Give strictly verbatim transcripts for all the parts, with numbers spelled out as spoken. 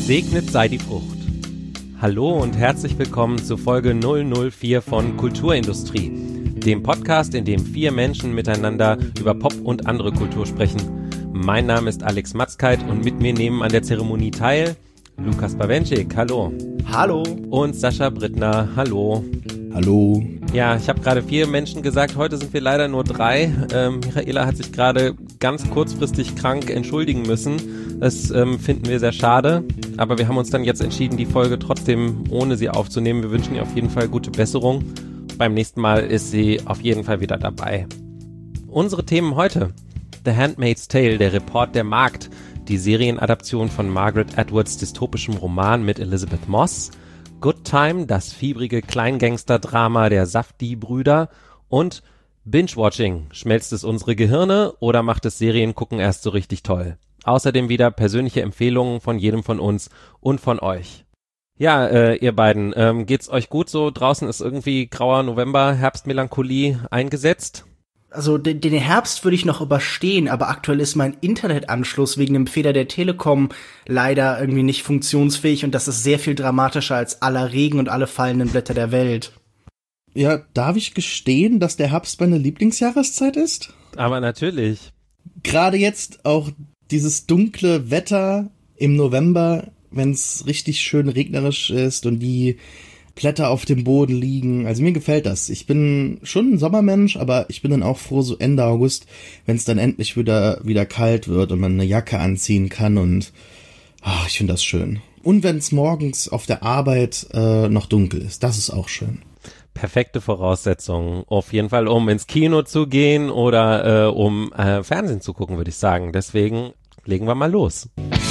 Gesegnet sei die Frucht. Hallo und herzlich willkommen zu Folge null null vier von Kulturindustrie, dem Podcast, in dem vier Menschen miteinander über Pop und andere Kultur sprechen. Mein Name ist Alex Matzkeit und mit mir nehmen an der Zeremonie teil Lukas Bawenschik, hallo. Hallo. Und Sascha Brittner, hallo. Hallo. Ja, ich habe gerade vier Menschen gesagt, heute sind wir leider nur drei. Ähm, Michaela hat sich gerade ganz kurzfristig krank entschuldigen müssen. Das ähm, finden wir sehr schade, aber wir haben uns dann jetzt entschieden, die Folge trotzdem ohne sie aufzunehmen. Wir wünschen ihr auf jeden Fall gute Besserung. Beim nächsten Mal ist sie auf jeden Fall wieder dabei. Unsere Themen heute: The Handmaid's Tale, der Report der Magd, die Serienadaption von Margaret Atwoods dystopischem Roman mit Elizabeth Moss, Good Time, das fiebrige Kleingangster-Drama der Safdie-Brüder und Binge-Watching. Schmelzt es unsere Gehirne oder macht es Seriengucken erst so richtig toll? Außerdem wieder persönliche Empfehlungen von jedem von uns und von euch. Ja, äh, ihr beiden, ähm, geht's euch gut so? Draußen ist irgendwie grauer November, Herbstmelancholie eingesetzt? Also den, den Herbst würde ich noch überstehen, aber aktuell ist mein Internetanschluss wegen dem Fehler der Telekom leider irgendwie nicht funktionsfähig und das ist sehr viel dramatischer als aller Regen und alle fallenden Blätter der Welt. Ja, darf ich gestehen, dass der Herbst meine Lieblingsjahreszeit ist? Aber natürlich. Gerade jetzt auch dieses dunkle Wetter im November, wenn es richtig schön regnerisch ist und die Blätter auf dem Boden liegen. Also mir gefällt das. Ich bin schon ein Sommermensch, aber ich bin dann auch froh, so Ende August, wenn es dann endlich wieder wieder kalt wird und man eine Jacke anziehen kann und oh, ich finde das schön. Und wenn es morgens auf der Arbeit äh, noch dunkel ist, das ist auch schön. Perfekte Voraussetzungen. Auf jeden Fall, um ins Kino zu gehen oder äh, um äh, Fernsehen zu gucken, würde ich sagen. Deswegen legen wir mal los.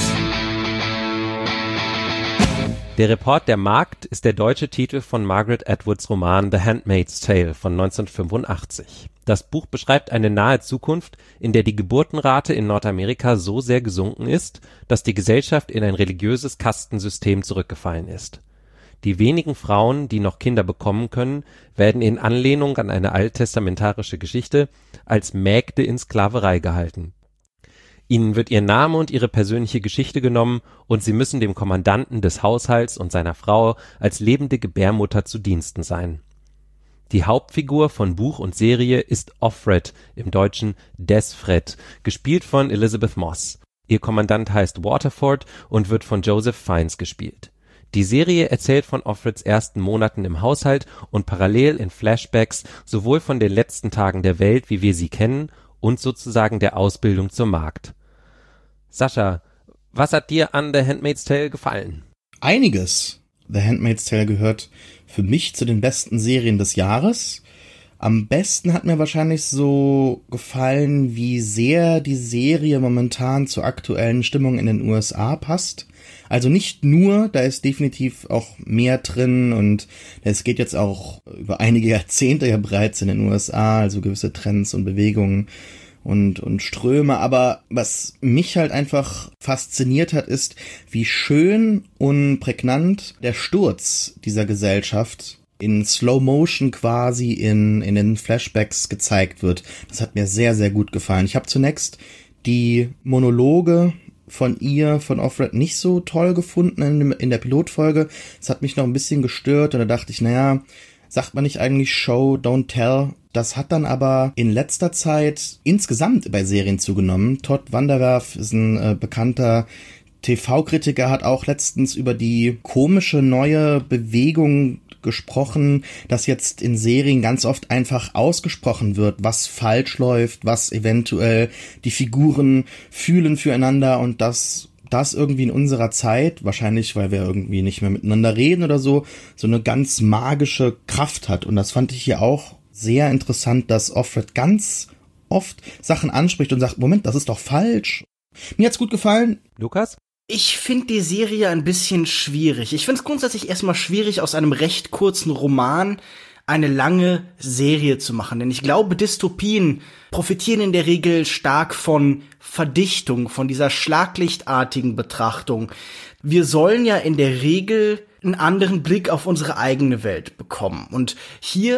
Der Report der Magd ist der deutsche Titel von Margaret Atwoods Roman The Handmaid's Tale von neunzehnhundertfünfundachtzig. Das Buch beschreibt eine nahe Zukunft, in der die Geburtenrate in Nordamerika so sehr gesunken ist, dass die Gesellschaft in ein religiöses Kastensystem zurückgefallen ist. Die wenigen Frauen, die noch Kinder bekommen können, werden in Anlehnung an eine alttestamentarische Geschichte als Mägde in Sklaverei gehalten. Ihnen wird ihr Name und ihre persönliche Geschichte genommen und sie müssen dem Kommandanten des Haushalts und seiner Frau als lebende Gebärmutter zu Diensten sein. Die Hauptfigur von Buch und Serie ist Offred, im Deutschen Desfred, gespielt von Elizabeth Moss. Ihr Kommandant heißt Waterford und wird von Joseph Fiennes gespielt. Die Serie erzählt von Offreds ersten Monaten im Haushalt und parallel in Flashbacks sowohl von den letzten Tagen der Welt, wie wir sie kennen, und sozusagen der Ausbildung zur Magd. Sascha, was hat dir an The Handmaid's Tale gefallen? Einiges. The Handmaid's Tale gehört für mich zu den besten Serien des Jahres. Am besten hat mir wahrscheinlich so gefallen, wie sehr die Serie momentan zur aktuellen Stimmung in den U S A passt. Also nicht nur, da ist definitiv auch mehr drin und es geht jetzt auch über einige Jahrzehnte ja bereits in den U S A, also gewisse Trends und Bewegungen und und Ströme, aber was mich halt einfach fasziniert hat, ist, wie schön und prägnant der Sturz dieser Gesellschaft in Slow Motion quasi in in den Flashbacks gezeigt wird. Das hat mir sehr, sehr gut gefallen. Ich habe zunächst die Monologe von ihr, von Offred, nicht so toll gefunden in, in der Pilotfolge. Das hat mich noch ein bisschen gestört und da dachte ich, naja, sagt man nicht eigentlich Show, don't tell? Das hat dann aber in letzter Zeit insgesamt bei Serien zugenommen. Todd Vanderwerf ist ein äh, bekannter T V-Kritiker, hat auch letztens über die komische neue Bewegung gesprochen, dass jetzt in Serien ganz oft einfach ausgesprochen wird, was falsch läuft, was eventuell die Figuren fühlen füreinander und dass das irgendwie in unserer Zeit, wahrscheinlich weil wir irgendwie nicht mehr miteinander reden oder so, so eine ganz magische Kraft hat. Und das fand ich hier auch sehr interessant, dass Offred ganz oft Sachen anspricht und sagt, Moment, das ist doch falsch. Mir hat's gut gefallen. Lukas? Ich finde die Serie ein bisschen schwierig. Ich finde es grundsätzlich erstmal schwierig, aus einem recht kurzen Roman eine lange Serie zu machen. Denn ich glaube, Dystopien profitieren in der Regel stark von Verdichtung, von dieser schlaglichtartigen Betrachtung. Wir sollen ja in der Regel einen anderen Blick auf unsere eigene Welt bekommen. Und hier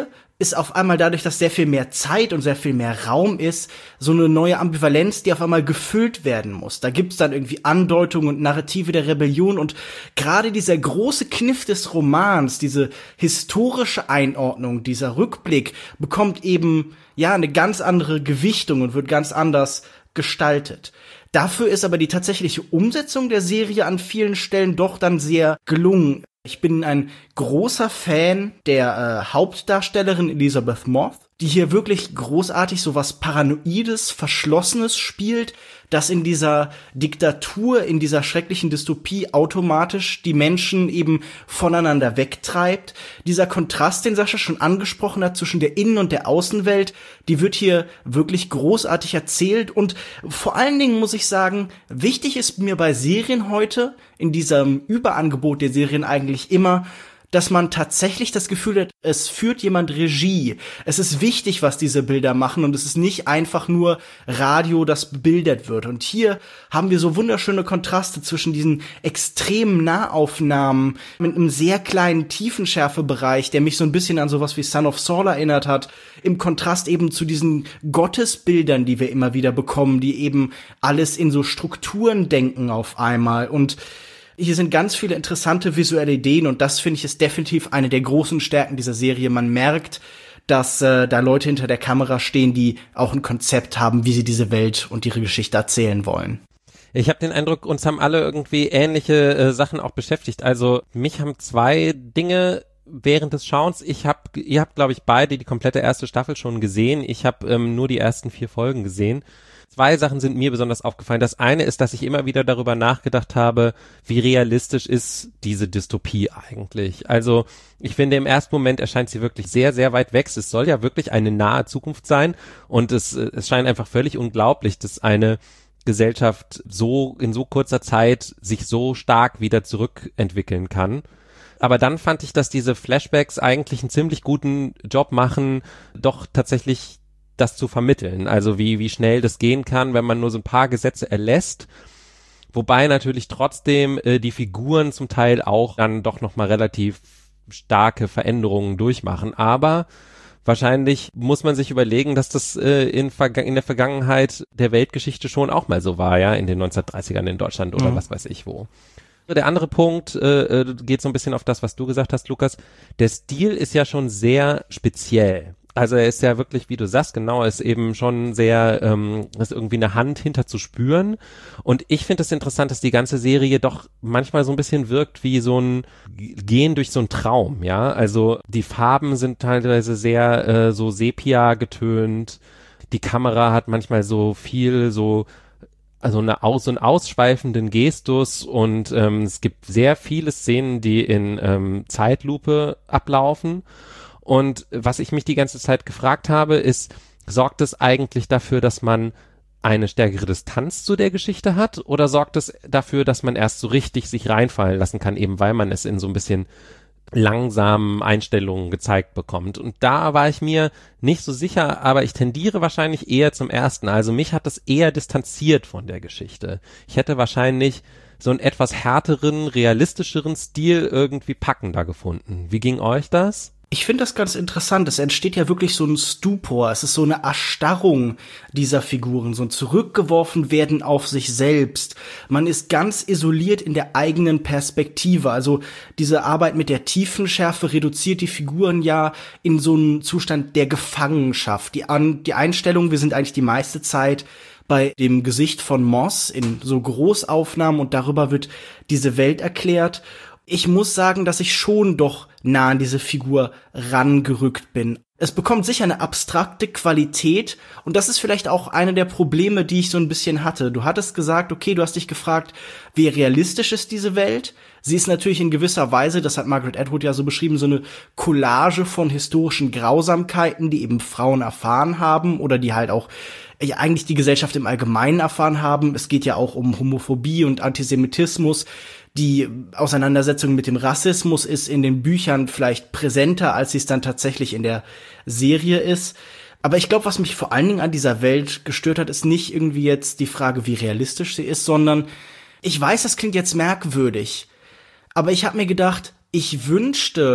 ist auf einmal dadurch, dass sehr viel mehr Zeit und sehr viel mehr Raum ist, so eine neue Ambivalenz, die auf einmal gefüllt werden muss. Da gibt's dann irgendwie Andeutungen und Narrative der Rebellion und gerade dieser große Kniff des Romans, diese historische Einordnung, dieser Rückblick bekommt eben, ja, eine ganz andere Gewichtung und wird ganz anders gestaltet. Dafür ist aber die tatsächliche Umsetzung der Serie an vielen Stellen doch dann sehr gelungen. Ich bin ein großer Fan der äh, Hauptdarstellerin Elizabeth Moss, die hier wirklich großartig so was Paranoides, Verschlossenes spielt, das in dieser Diktatur, in dieser schrecklichen Dystopie automatisch die Menschen eben voneinander wegtreibt. Dieser Kontrast, den Sascha schon angesprochen hat, zwischen der Innen- und der Außenwelt, die wird hier wirklich großartig erzählt. Und vor allen Dingen muss ich sagen, wichtig ist mir bei Serien heute, in diesem Überangebot der Serien eigentlich immer, dass man tatsächlich das Gefühl hat, es führt jemand Regie. Es ist wichtig, was diese Bilder machen und es ist nicht einfach nur Radio, das bebildert wird. Und hier haben wir so wunderschöne Kontraste zwischen diesen extremen Nahaufnahmen mit einem sehr kleinen Tiefenschärfebereich, der mich so ein bisschen an sowas wie Son of Saul erinnert hat, im Kontrast eben zu diesen Gottesbildern, die wir immer wieder bekommen, die eben alles in so Strukturen denken auf einmal. Und hier sind ganz viele interessante visuelle Ideen und das, finde ich, ist definitiv eine der großen Stärken dieser Serie. Man merkt, dass äh, da Leute hinter der Kamera stehen, die auch ein Konzept haben, wie sie diese Welt und ihre Geschichte erzählen wollen. Ich habe den Eindruck, uns haben alle irgendwie ähnliche äh, Sachen auch beschäftigt. Also mich haben zwei Dinge während des Schauens, ich hab, ihr habt, glaube ich, beide die komplette erste Staffel schon gesehen. Ich habe ähm, nur die ersten vier Folgen gesehen. Zwei Sachen sind mir besonders aufgefallen. Das eine ist, dass ich immer wieder darüber nachgedacht habe, wie realistisch ist diese Dystopie eigentlich. Also ich finde, im ersten Moment erscheint sie wirklich sehr, sehr weit weg. Es soll ja wirklich eine nahe Zukunft sein und es, es scheint einfach völlig unglaublich, dass eine Gesellschaft so in so kurzer Zeit sich so stark wieder zurückentwickeln kann. Aber dann fand ich, dass diese Flashbacks eigentlich einen ziemlich guten Job machen, doch tatsächlich das zu vermitteln, also wie wie schnell das gehen kann, wenn man nur so ein paar Gesetze erlässt, wobei natürlich trotzdem äh, die Figuren zum Teil auch dann doch nochmal relativ starke Veränderungen durchmachen, aber wahrscheinlich muss man sich überlegen, dass das äh, in, Verga- in der Vergangenheit der Weltgeschichte schon auch mal so war, ja, in den neunzehnhundertdreißigern in Deutschland oder mhm. was weiß ich wo. Der andere Punkt äh, geht so ein bisschen auf das, was du gesagt hast, Lukas. Der Stil ist ja schon sehr speziell. Also er ist ja wirklich, wie du sagst, genau, ist eben schon sehr, ähm, ist irgendwie eine Hand hinter zu spüren. Und ich finde es interessant, dass die ganze Serie doch manchmal so ein bisschen wirkt wie so ein Gehen durch so einen Traum, ja. Also die Farben sind teilweise sehr äh, so Sepia getönt. Die Kamera hat manchmal so viel so also eine aus, so einen ausschweifenden Gestus und ähm, es gibt sehr viele Szenen, die in ähm, Zeitlupe ablaufen. Und was ich mich die ganze Zeit gefragt habe, ist, sorgt es eigentlich dafür, dass man eine stärkere Distanz zu der Geschichte hat oder sorgt es dafür, dass man erst so richtig sich reinfallen lassen kann, eben weil man es in so ein bisschen langsamen Einstellungen gezeigt bekommt. Und da war ich mir nicht so sicher, aber ich tendiere wahrscheinlich eher zum Ersten. Also mich hat das eher distanziert von der Geschichte. Ich hätte wahrscheinlich so einen etwas härteren, realistischeren Stil irgendwie packender gefunden. Wie ging euch das? Ich finde das ganz interessant. Es entsteht ja wirklich so ein Stupor. Es ist so eine Erstarrung dieser Figuren, so ein Zurückgeworfen werden auf sich selbst. Man ist ganz isoliert in der eigenen Perspektive. Also diese Arbeit mit der Tiefenschärfe reduziert die Figuren ja in so einen Zustand der Gefangenschaft. Die, An- die Einstellung, wir sind eigentlich die meiste Zeit bei dem Gesicht von Moss in so Großaufnahmen und darüber wird diese Welt erklärt. Ich muss sagen, dass ich schon doch nah an diese Figur rangerückt bin. Es bekommt sicher eine abstrakte Qualität und das ist vielleicht auch eine der Probleme, die ich so ein bisschen hatte. Du hattest gesagt, okay, du hast dich gefragt, wie realistisch ist diese Welt? Sie ist natürlich in gewisser Weise, das hat Margaret Atwood ja so beschrieben, so eine Collage von historischen Grausamkeiten, die eben Frauen erfahren haben oder die halt auch ja, eigentlich die Gesellschaft im Allgemeinen erfahren haben. Es geht ja auch um Homophobie und Antisemitismus. Die Auseinandersetzung mit dem Rassismus ist in den Büchern vielleicht präsenter, als sie es dann tatsächlich in der Serie ist. Aber ich glaube, was mich vor allen Dingen an dieser Welt gestört hat, ist nicht irgendwie jetzt die Frage, wie realistisch sie ist, sondern ich weiß, das klingt jetzt merkwürdig, aber ich habe mir gedacht, ich wünschte,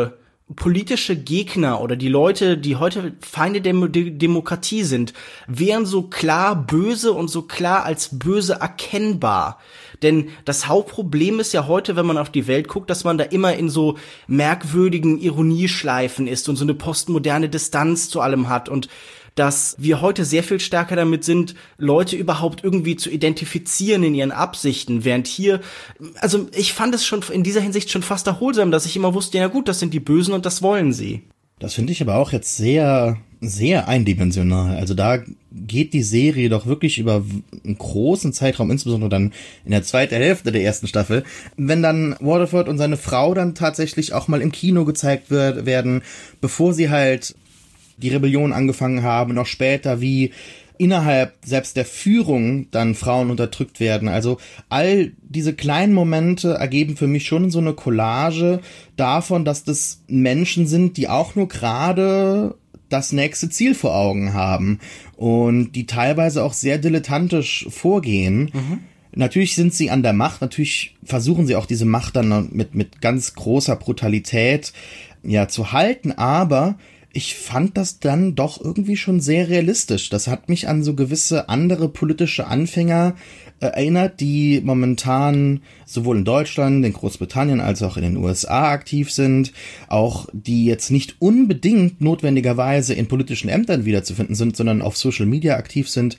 politische Gegner oder die Leute, die heute Feinde der Demokratie sind, wären so klar böse und so klar als böse erkennbar. Denn das Hauptproblem ist ja heute, wenn man auf die Welt guckt, dass man da immer in so merkwürdigen Ironieschleifen ist und so eine postmoderne Distanz zu allem hat und dass wir heute sehr viel stärker damit sind, Leute überhaupt irgendwie zu identifizieren in ihren Absichten, während hier, also ich fand es schon in dieser Hinsicht schon fast erholsam, dass ich immer wusste, ja gut, das sind die Bösen und das wollen sie. Das finde ich aber auch jetzt sehr, sehr eindimensional. Also da geht die Serie doch wirklich über einen großen Zeitraum, insbesondere dann in der zweiten Hälfte der ersten Staffel, wenn dann Waterford und seine Frau dann tatsächlich auch mal im Kino gezeigt wird, werden, bevor sie halt die Rebellion angefangen haben, noch später, wie innerhalb selbst der Führung dann Frauen unterdrückt werden. Also all diese kleinen Momente ergeben für mich schon so eine Collage davon, dass das Menschen sind, die auch nur gerade das nächste Ziel vor Augen haben und die teilweise auch sehr dilettantisch vorgehen. Mhm. Natürlich sind sie an der Macht, natürlich versuchen sie auch diese Macht dann mit, mit ganz großer Brutalität ja zu halten, aber ich fand das dann doch irgendwie schon sehr realistisch. Das hat mich an so gewisse andere politische Anfänger äh, erinnert, die momentan sowohl in Deutschland, in Großbritannien als auch in den U S A aktiv sind, auch die jetzt nicht unbedingt notwendigerweise in politischen Ämtern wiederzufinden sind, sondern auf Social Media aktiv sind,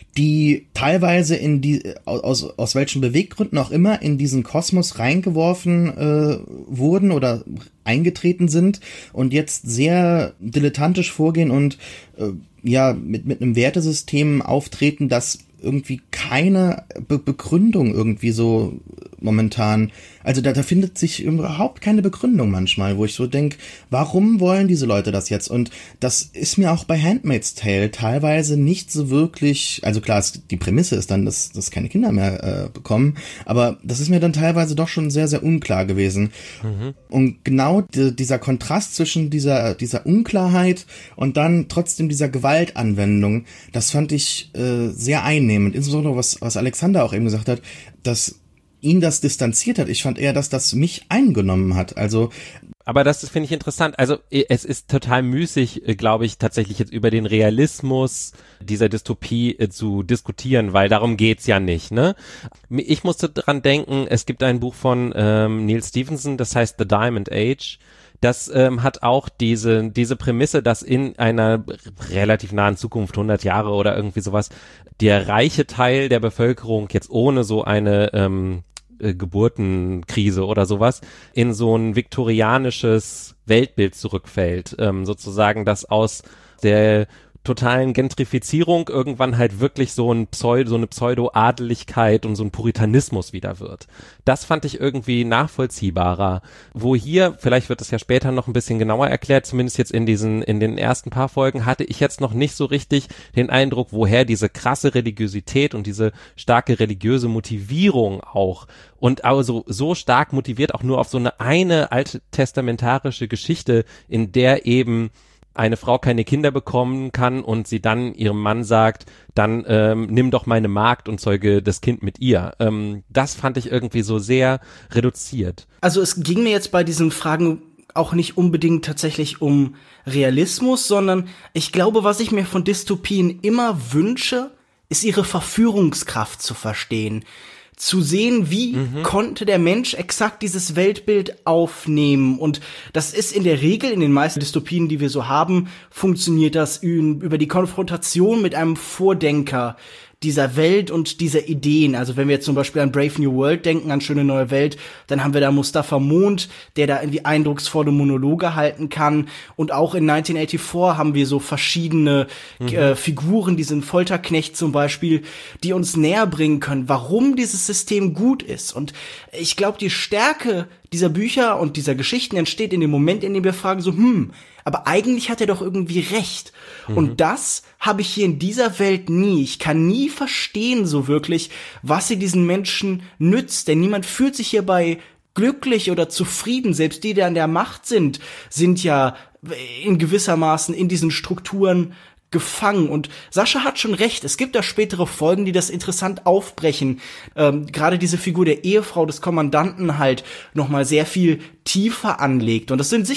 die teilweise in die aus aus welchen Beweggründen auch immer in diesen Kosmos reingeworfen äh, wurden oder eingetreten sind und jetzt sehr dilettantisch vorgehen und äh, ja mit mit einem Wertesystem auftreten, das irgendwie keine Be- Begründung irgendwie so momentan, also da, da findet sich überhaupt keine Begründung manchmal, wo ich so denke, warum wollen diese Leute das jetzt? Und das ist mir auch bei Handmaid's Tale teilweise nicht so wirklich, also klar, es, die Prämisse ist dann, dass, dass keine Kinder mehr äh, bekommen, aber das ist mir dann teilweise doch schon sehr, sehr unklar gewesen. Mhm. Und genau die, dieser Kontrast zwischen dieser, dieser Unklarheit und dann trotzdem dieser Gewaltanwendung, das fand ich äh, sehr einnehmend, insbesondere was, was Alexander auch eben gesagt hat, dass ihn das distanziert hat. Ich fand eher, dass das mich eingenommen hat. Also, aber das finde ich interessant. Also es ist total müßig, glaube ich, tatsächlich jetzt über den Realismus dieser Dystopie äh, zu diskutieren, weil darum geht's ja nicht, ne? Ich musste dran denken, es gibt ein Buch von ähm, Neil Stephenson, das heißt The Diamond Age. Das ähm, hat auch diese diese Prämisse, dass in einer relativ nahen Zukunft, hundert Jahre oder irgendwie sowas, der reiche Teil der Bevölkerung jetzt ohne so eine ähm, äh, Geburtenkrise oder sowas in so ein viktorianisches Weltbild zurückfällt. Ähm, sozusagen, dass aus der totalen Gentrifizierung irgendwann halt wirklich so ein Pseudo, so eine Pseudo-Adeligkeit und so ein Puritanismus wieder wird. Das fand ich irgendwie nachvollziehbarer. Wo hier, vielleicht wird es ja später noch ein bisschen genauer erklärt, zumindest jetzt in diesen, in den ersten paar Folgen, hatte ich jetzt noch nicht so richtig den Eindruck, woher diese krasse Religiosität und diese starke religiöse Motivierung auch und also so stark motiviert auch nur auf so eine eine alttestamentarische Geschichte, in der eben eine Frau keine Kinder bekommen kann und sie dann ihrem Mann sagt, dann ähm, nimm doch meine Magd und zeuge das Kind mit ihr. Ähm, das fand ich irgendwie so sehr reduziert. Also es ging mir jetzt bei diesen Fragen auch nicht unbedingt tatsächlich um Realismus, sondern ich glaube, was ich mir von Dystopien immer wünsche, ist ihre Verführungskraft zu verstehen. Zu sehen, wie mhm. konnte der Mensch exakt dieses Weltbild aufnehmen. Und das ist in der Regel, in den meisten Dystopien, die wir so haben, funktioniert das über die Konfrontation mit einem Vordenker dieser Welt und dieser Ideen. Also wenn wir jetzt zum Beispiel an Brave New World denken, an Schöne neue Welt, dann haben wir da Mustafa Mond, der da irgendwie eindrucksvolle Monologe halten kann. Und auch in neunzehnhundertvierundachtzig haben wir so verschiedene mhm. äh, Figuren, diesen Folterknecht zum Beispiel, die uns näher bringen können, warum dieses System gut ist. Und ich glaube, die Stärke dieser Bücher und dieser Geschichten entsteht in dem Moment, in dem wir fragen so, hm, aber eigentlich hat er doch irgendwie recht. Mhm. Und das habe ich hier in dieser Welt nie. Ich kann nie verstehen so wirklich, was sie diesen Menschen nützt. Denn niemand fühlt sich hierbei glücklich oder zufrieden. Selbst die, die an der Macht sind, sind ja in gewissermaßen in diesen Strukturen gefangen. Und Sascha hat schon recht, es gibt da spätere Folgen, die das interessant aufbrechen. Ähm, gerade diese Figur der Ehefrau des Kommandanten halt nochmal sehr viel tiefer anlegt. Und das sind sicher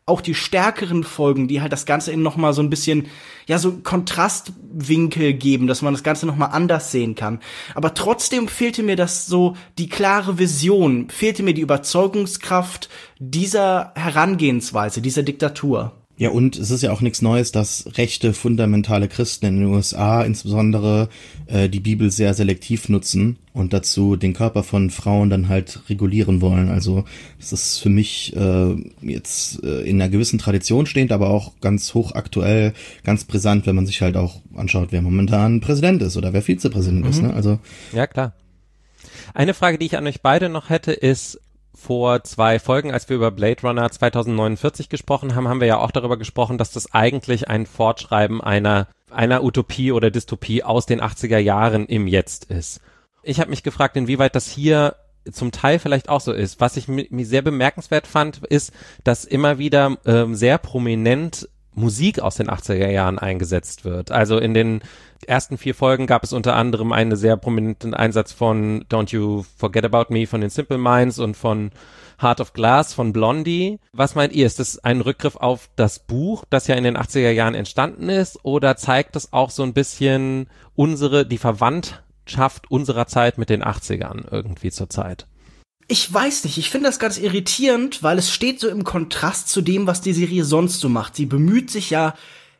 auch die stärkeren Folgen, die halt das Ganze in noch mal so ein bisschen, ja, so Kontrastwinkel geben, dass man das Ganze noch mal anders sehen kann. Aber trotzdem fehlte mir das so, die klare Vision, fehlte mir die Überzeugungskraft dieser Herangehensweise, dieser Diktatur. Ja, und es ist ja auch nichts Neues, dass rechte, fundamentale Christen in den U S A insbesondere äh, die Bibel sehr selektiv nutzen und dazu den Körper von Frauen dann halt regulieren wollen. Also das ist für mich äh, jetzt äh, in einer gewissen Tradition stehend, aber auch ganz hochaktuell, ganz brisant, wenn man sich halt auch anschaut, wer momentan Präsident ist oder wer Vizepräsident mhm. ist. Ne? Also ja, klar. Eine Frage, die ich an euch beide noch hätte, ist, vor zwei Folgen, als wir über Blade Runner zwanzig neunundvierzig gesprochen haben, haben wir ja auch darüber gesprochen, dass das eigentlich ein Fortschreiben einer einer Utopie oder Dystopie aus den achtziger Jahren im Jetzt ist. Ich habe mich gefragt, inwieweit das hier zum Teil vielleicht auch so ist. Was ich mir sehr bemerkenswert fand, ist, dass immer wieder ähm, sehr prominent Musik aus den achtziger Jahren eingesetzt wird. Also in den ersten vier Folgen gab es unter anderem einen sehr prominenten Einsatz von Don't You Forget About Me von den Simple Minds und von Heart of Glass von Blondie. Was meint ihr? Ist das ein Rückgriff auf das Buch, das ja in den achtziger Jahren entstanden ist, oder zeigt es auch so ein bisschen unsere, die Verwandtschaft unserer Zeit mit den achtzigern irgendwie zur Zeit? Ich weiß nicht, ich finde das ganz irritierend, weil es steht so im Kontrast zu dem, was die Serie sonst so macht. Sie bemüht sich ja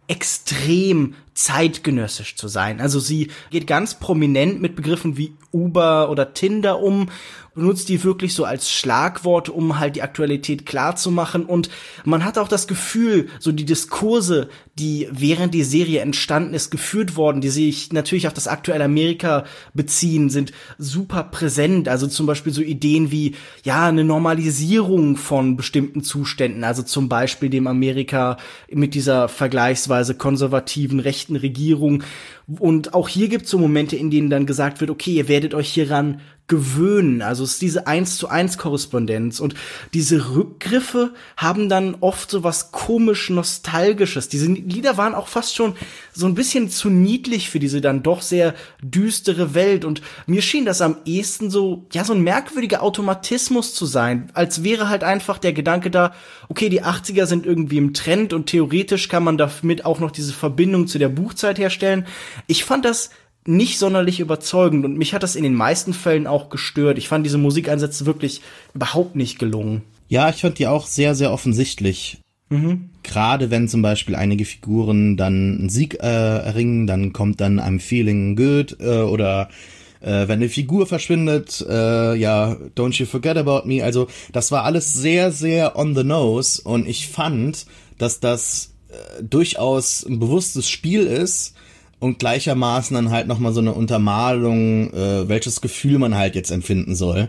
extrem zeitgenössisch zu sein. Also sie geht ganz prominent mit Begriffen wie Uber oder Tinder um, benutzt die wirklich so als Schlagwort, um halt die Aktualität klar zu machen. Und man hat auch das Gefühl, so die Diskurse, die während die Serie entstanden ist, geführt worden, die sich natürlich auf das aktuelle Amerika beziehen, sind super präsent. Also zum Beispiel so Ideen wie, ja, eine Normalisierung von bestimmten Zuständen. Also zum Beispiel dem Amerika mit dieser vergleichsweise konservativen rechten Regierung. Und auch hier gibt es so Momente, in denen dann gesagt wird, okay, ihr werdet euch hieran gewöhnen. Also es ist diese eins zu eins Korrespondenz. Und diese Rückgriffe haben dann oft so was komisch Nostalgisches. Diese Lieder waren auch fast schon so ein bisschen zu niedlich für diese dann doch sehr düstere Welt. Und mir schien das am ehesten so, ja, so ein merkwürdiger Automatismus zu sein. Als wäre halt einfach der Gedanke da, okay, die achtziger sind irgendwie im Trend und theoretisch kann man damit auch noch diese Verbindung zu der Buchzeit herstellen. Ich fand das nicht sonderlich überzeugend und mich hat das in den meisten Fällen auch gestört. Ich fand diese Musikeinsätze wirklich überhaupt nicht gelungen. Ja, ich fand die auch sehr, sehr offensichtlich. Mhm. Gerade wenn zum Beispiel einige Figuren dann einen Sieg äh, erringen, dann kommt dann I'm feeling good äh, oder äh, wenn eine Figur verschwindet, äh, ja, don't you forget about me. Also das war alles sehr, sehr on the nose und ich fand, dass das äh, durchaus ein bewusstes Spiel ist, und gleichermaßen dann halt nochmal so eine Untermalung, äh, welches Gefühl man halt jetzt empfinden soll.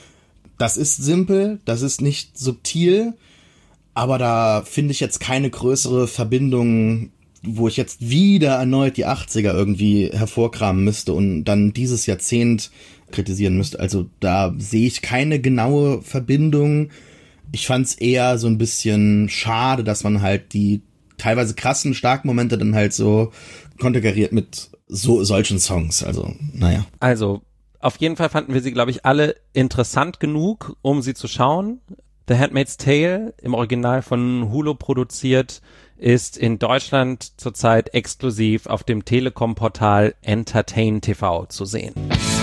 Das ist simpel, das ist nicht subtil, aber da finde ich jetzt keine größere Verbindung, wo ich jetzt wieder erneut die achtziger irgendwie hervorkramen müsste und dann dieses Jahrzehnt kritisieren müsste. Also da sehe ich keine genaue Verbindung. Ich fand es eher so ein bisschen schade, dass man halt die teilweise krassen, starken Momente dann halt so konterkariert mit so solchen Songs, also naja. Also, auf jeden Fall fanden wir sie, glaube ich, alle interessant genug, um sie zu schauen. The Handmaid's Tale, im Original von Hulu produziert, ist in Deutschland zurzeit exklusiv auf dem Telekom-Portal Entertain T V zu sehen.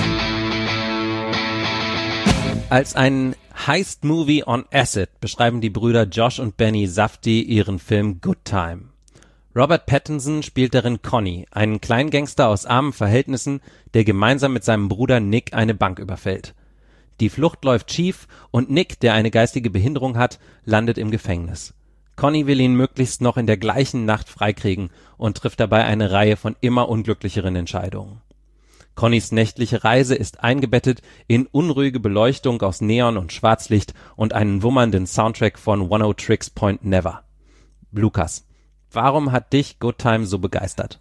Als ein Heist-Movie on Acid beschreiben die Brüder Josh und Benny Safdie ihren Film Good Time. Robert Pattinson spielt darin Conny, einen Kleingangster aus armen Verhältnissen, der gemeinsam mit seinem Bruder Nick eine Bank überfällt. Die Flucht läuft schief und Nick, der eine geistige Behinderung hat, landet im Gefängnis. Conny will ihn möglichst noch in der gleichen Nacht freikriegen und trifft dabei eine Reihe von immer unglücklicheren Entscheidungen. Connys nächtliche Reise ist eingebettet in unruhige Beleuchtung aus Neon und Schwarzlicht und einen wummernden Soundtrack von One Oh Tricks Point Never. Lukas, warum hat dich Good Time so begeistert?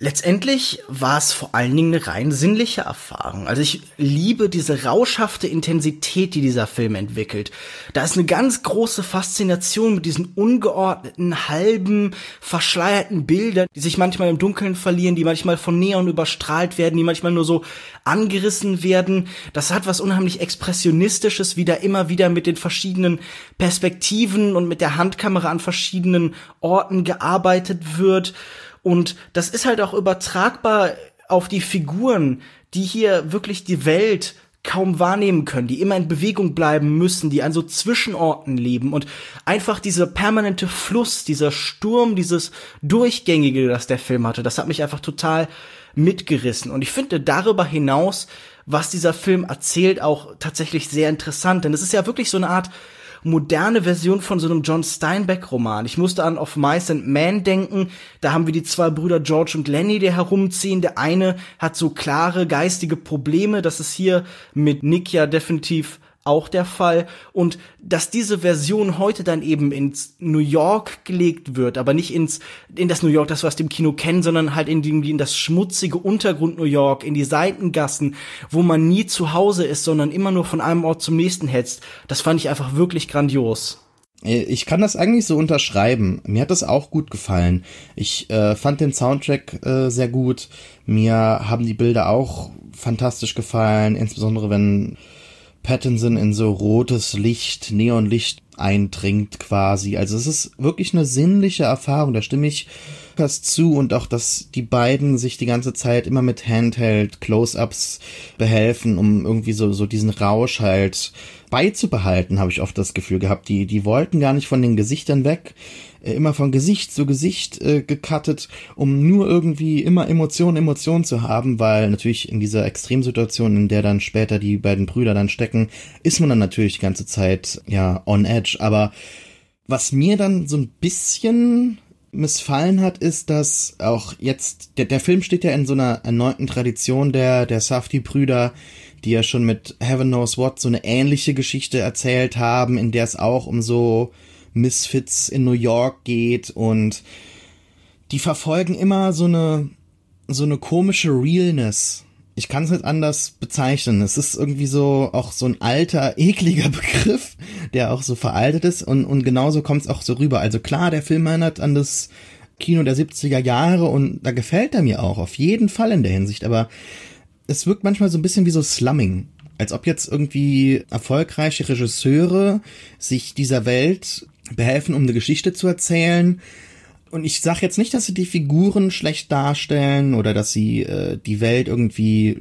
Letztendlich war es vor allen Dingen eine rein sinnliche Erfahrung. Also ich liebe diese rauschhafte Intensität, die dieser Film entwickelt. Da ist eine ganz große Faszination mit diesen ungeordneten, halben, verschleierten Bildern, die sich manchmal im Dunkeln verlieren, die manchmal von Neon überstrahlt werden, die manchmal nur so angerissen werden. Das hat was unheimlich Expressionistisches, wie da immer wieder mit den verschiedenen Perspektiven und mit der Handkamera an verschiedenen Orten gearbeitet wird. Und das ist halt auch übertragbar auf die Figuren, die hier wirklich die Welt kaum wahrnehmen können, die immer in Bewegung bleiben müssen, die an so Zwischenorten leben und einfach dieser permanente Fluss, dieser Sturm, dieses Durchgängige, das der Film hatte, das hat mich einfach total mitgerissen. Und ich finde darüber hinaus, was dieser Film erzählt, auch tatsächlich sehr interessant, denn es ist ja wirklich so eine Art moderne Version von so einem John Steinbeck-Roman. Ich musste an Of Mice and Men denken. Da haben wir die zwei Brüder George und Lenny, die herumziehen. Der eine hat so klare geistige Probleme. Das ist hier mit Nick ja definitiv auch der Fall. Und dass diese Version heute dann eben ins New York gelegt wird, aber nicht ins in das New York, das wir aus dem Kino kennen, sondern halt in, die, in das schmutzige Untergrund New York, in die Seitengassen, wo man nie zu Hause ist, sondern immer nur von einem Ort zum nächsten hetzt. Das fand ich einfach wirklich grandios. Ich kann das eigentlich so unterschreiben. Mir hat das auch gut gefallen. Ich äh, fand den Soundtrack äh, sehr gut. Mir haben die Bilder auch fantastisch gefallen, insbesondere wenn Pattinson in so rotes Licht, Neonlicht eindringt quasi. Also es ist wirklich eine sinnliche Erfahrung, da stimme ich das zu, und auch, dass die beiden sich die ganze Zeit immer mit Handheld Close-Ups behelfen, um irgendwie so so diesen Rausch halt beizubehalten, habe ich oft das Gefühl gehabt. Die die wollten gar nicht von den Gesichtern weg, immer von Gesicht zu Gesicht äh, gecuttet, um nur irgendwie immer Emotionen, Emotionen zu haben, weil natürlich in dieser Extremsituation, in der dann später die beiden Brüder dann stecken, ist man dann natürlich die ganze Zeit, ja, on edge. Aber was mir dann so ein bisschen missfallen hat, ist, dass auch jetzt, der, der Film steht ja in so einer erneuten Tradition der, der Safdie-Brüder, die ja schon mit Heaven Knows What so eine ähnliche Geschichte erzählt haben, in der es auch um so Misfits in New York geht, und die verfolgen immer so eine so eine komische Realness. Ich kann es nicht anders bezeichnen. Es ist irgendwie so auch so ein alter, ekliger Begriff, der auch so veraltet ist, und und genauso kommt es auch so rüber. Also klar, der Film erinnert an das Kino der siebziger Jahre, und da gefällt er mir auch auf jeden Fall in der Hinsicht, aber es wirkt manchmal so ein bisschen wie so Slumming. Als ob jetzt irgendwie erfolgreiche Regisseure sich dieser Welt behelfen, um eine Geschichte zu erzählen. Und ich sag jetzt nicht, dass sie die Figuren schlecht darstellen oder dass sie äh, die Welt irgendwie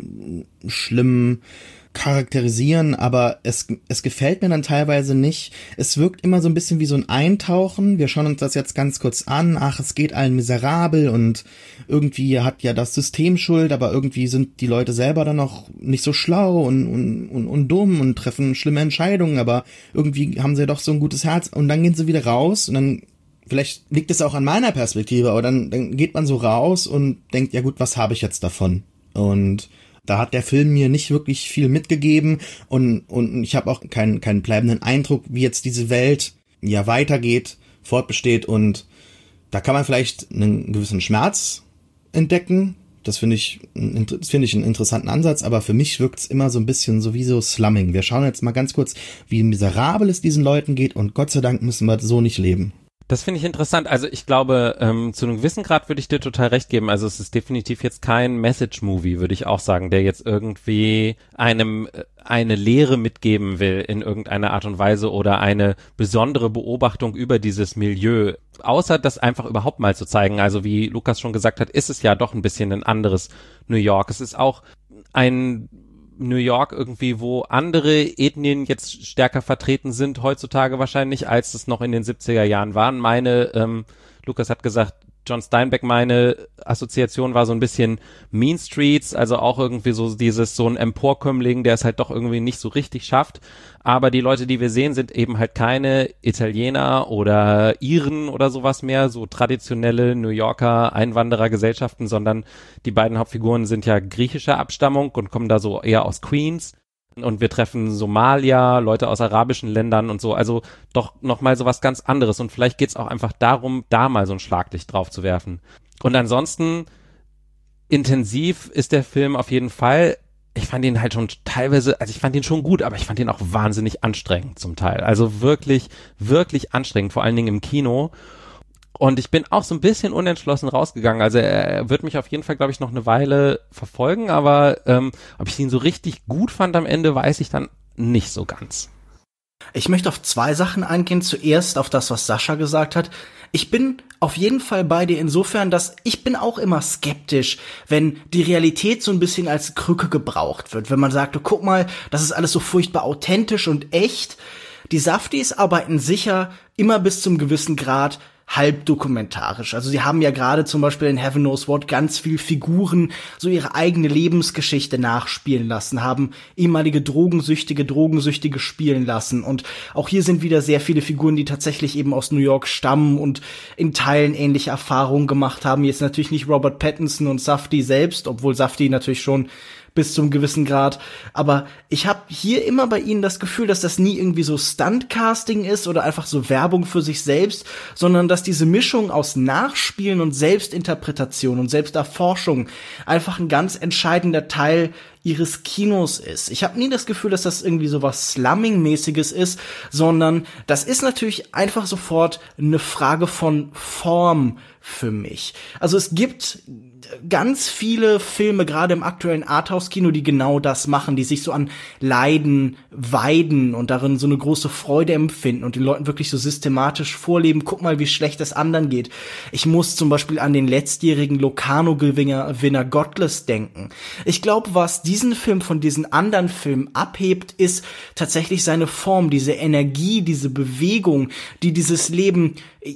schlimm charakterisieren, aber es es gefällt mir dann teilweise nicht. Es wirkt immer so ein bisschen wie so ein Eintauchen. Wir schauen uns das jetzt ganz kurz an. Ach, es geht allen miserabel und irgendwie hat ja das System Schuld, aber irgendwie sind die Leute selber dann noch nicht so schlau und und und, und dumm und treffen schlimme Entscheidungen, aber irgendwie haben sie doch so ein gutes Herz, und dann gehen sie wieder raus, und dann, vielleicht liegt es auch an meiner Perspektive, aber dann, dann geht man so raus und denkt, ja gut, was habe ich jetzt davon? Und da hat der Film mir nicht wirklich viel mitgegeben, und und ich habe auch keinen keinen bleibenden Eindruck, wie jetzt diese Welt ja weitergeht, fortbesteht, und da kann man vielleicht einen gewissen Schmerz entdecken. Das finde ich das finde ich einen interessanten Ansatz, aber für mich wirkt es immer so ein bisschen so wie so Slumming. Wir schauen jetzt mal ganz kurz, wie miserabel es diesen Leuten geht, und Gott sei Dank müssen wir so nicht leben. Das finde ich interessant. Also ich glaube, ähm, zu einem gewissen Grad würde ich dir total recht geben. Also es ist definitiv jetzt kein Message-Movie, würde ich auch sagen, der jetzt irgendwie einem äh, eine Lehre mitgeben will in irgendeiner Art und Weise oder eine besondere Beobachtung über dieses Milieu. Außer das einfach überhaupt mal zu zeigen. Also wie Lukas schon gesagt hat, ist es ja doch ein bisschen ein anderes New York. Es ist auch ein New York irgendwie, wo andere Ethnien jetzt stärker vertreten sind heutzutage wahrscheinlich, als es noch in den siebziger Jahren waren. Meine, ähm, Lukas hat gesagt, John Steinbeck, meine Assoziation war so ein bisschen Mean Streets, also auch irgendwie so dieses, so ein Emporkömmling, der es halt doch irgendwie nicht so richtig schafft. Aber die Leute, die wir sehen, sind eben halt keine Italiener oder Iren oder sowas mehr, so traditionelle New Yorker Einwanderergesellschaften, sondern die beiden Hauptfiguren sind ja griechischer Abstammung und kommen da so eher aus Queens. Und wir treffen Somalier, Leute aus arabischen Ländern und so, also doch nochmal so was ganz anderes. Und vielleicht geht's auch einfach darum, da mal so ein Schlaglicht drauf zu werfen. Und ansonsten intensiv ist der Film auf jeden Fall. Ich fand ihn halt schon teilweise, also ich fand ihn schon gut, aber ich fand ihn auch wahnsinnig anstrengend zum Teil. Also wirklich, wirklich anstrengend, vor allen Dingen im Kino. Und ich bin auch so ein bisschen unentschlossen rausgegangen. Also er wird mich auf jeden Fall, glaube ich, noch eine Weile verfolgen, aber ähm, ob ich ihn so richtig gut fand am Ende, weiß ich dann nicht so ganz. Ich möchte auf zwei Sachen eingehen. Zuerst auf das, was Sascha gesagt hat. Ich bin auf jeden Fall bei dir insofern, dass ich bin auch immer skeptisch, wenn die Realität so ein bisschen als Krücke gebraucht wird. Wenn man sagt, oh, guck mal, das ist alles so furchtbar authentisch und echt. Die Safdies arbeiten sicher immer bis zum gewissen Grad halb dokumentarisch. Also sie haben ja gerade zum Beispiel in Heaven Knows What ganz viel Figuren so ihre eigene Lebensgeschichte nachspielen lassen, haben ehemalige Drogensüchtige, Drogensüchtige spielen lassen. Und auch hier sind wieder sehr viele Figuren, die tatsächlich eben aus New York stammen und in Teilen ähnliche Erfahrungen gemacht haben. Jetzt natürlich nicht Robert Pattinson und Safdie selbst, obwohl Safdie natürlich schon bis zum gewissen Grad. Aber ich habe hier immer bei ihnen das Gefühl, dass das nie irgendwie so Stuntcasting ist oder einfach so Werbung für sich selbst, sondern dass diese Mischung aus Nachspielen und Selbstinterpretation und Selbsterforschung einfach ein ganz entscheidender Teil ihres Kinos ist. Ich habe nie das Gefühl, dass das irgendwie so was Slumming-mäßiges ist, sondern das ist natürlich einfach sofort eine Frage von Form für mich. Also es gibt ganz viele Filme, gerade im aktuellen Arthouse-Kino, die genau das machen, die sich so an Leiden weiden und darin so eine große Freude empfinden und den Leuten wirklich so systematisch vorleben, guck mal, wie schlecht es anderen geht. Ich muss zum Beispiel an den letztjährigen Locarno-Gewinner Winner Godless denken. Ich glaube, was diesen Film von diesen anderen Filmen abhebt, ist tatsächlich seine Form, diese Energie, diese Bewegung, die dieses Leben,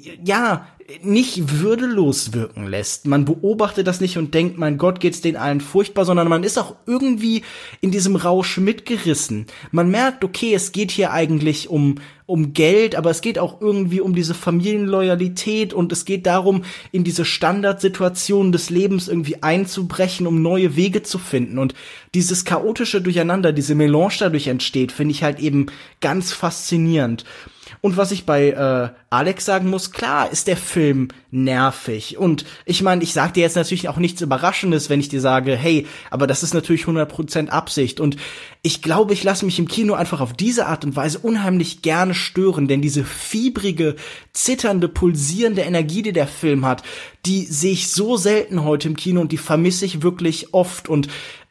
ja, nicht würdelos wirken lässt. Man beobachtet das nicht und denkt, mein Gott, geht's denen allen furchtbar, sondern man ist auch irgendwie in diesem Rausch mitgerissen. Man merkt, okay, es geht hier eigentlich um um Geld, aber es geht auch irgendwie um diese Familienloyalität und es geht darum, in diese Standardsituationen des Lebens irgendwie einzubrechen, um neue Wege zu finden. Und dieses chaotische Durcheinander, diese Melange dadurch entsteht, finde ich halt eben ganz faszinierend. Und was ich bei äh, Alex sagen muss, klar ist der Film nervig. Und ich meine, ich sag dir jetzt natürlich auch nichts Überraschendes, wenn ich dir sage, hey, aber das ist natürlich hundert Prozent Absicht. Und ich glaube, ich lasse mich im Kino einfach auf diese Art und Weise unheimlich gerne stören. Denn diese fiebrige, zitternde, pulsierende Energie, die der Film hat, die sehe ich so selten heute im Kino und die vermisse ich wirklich oft. Und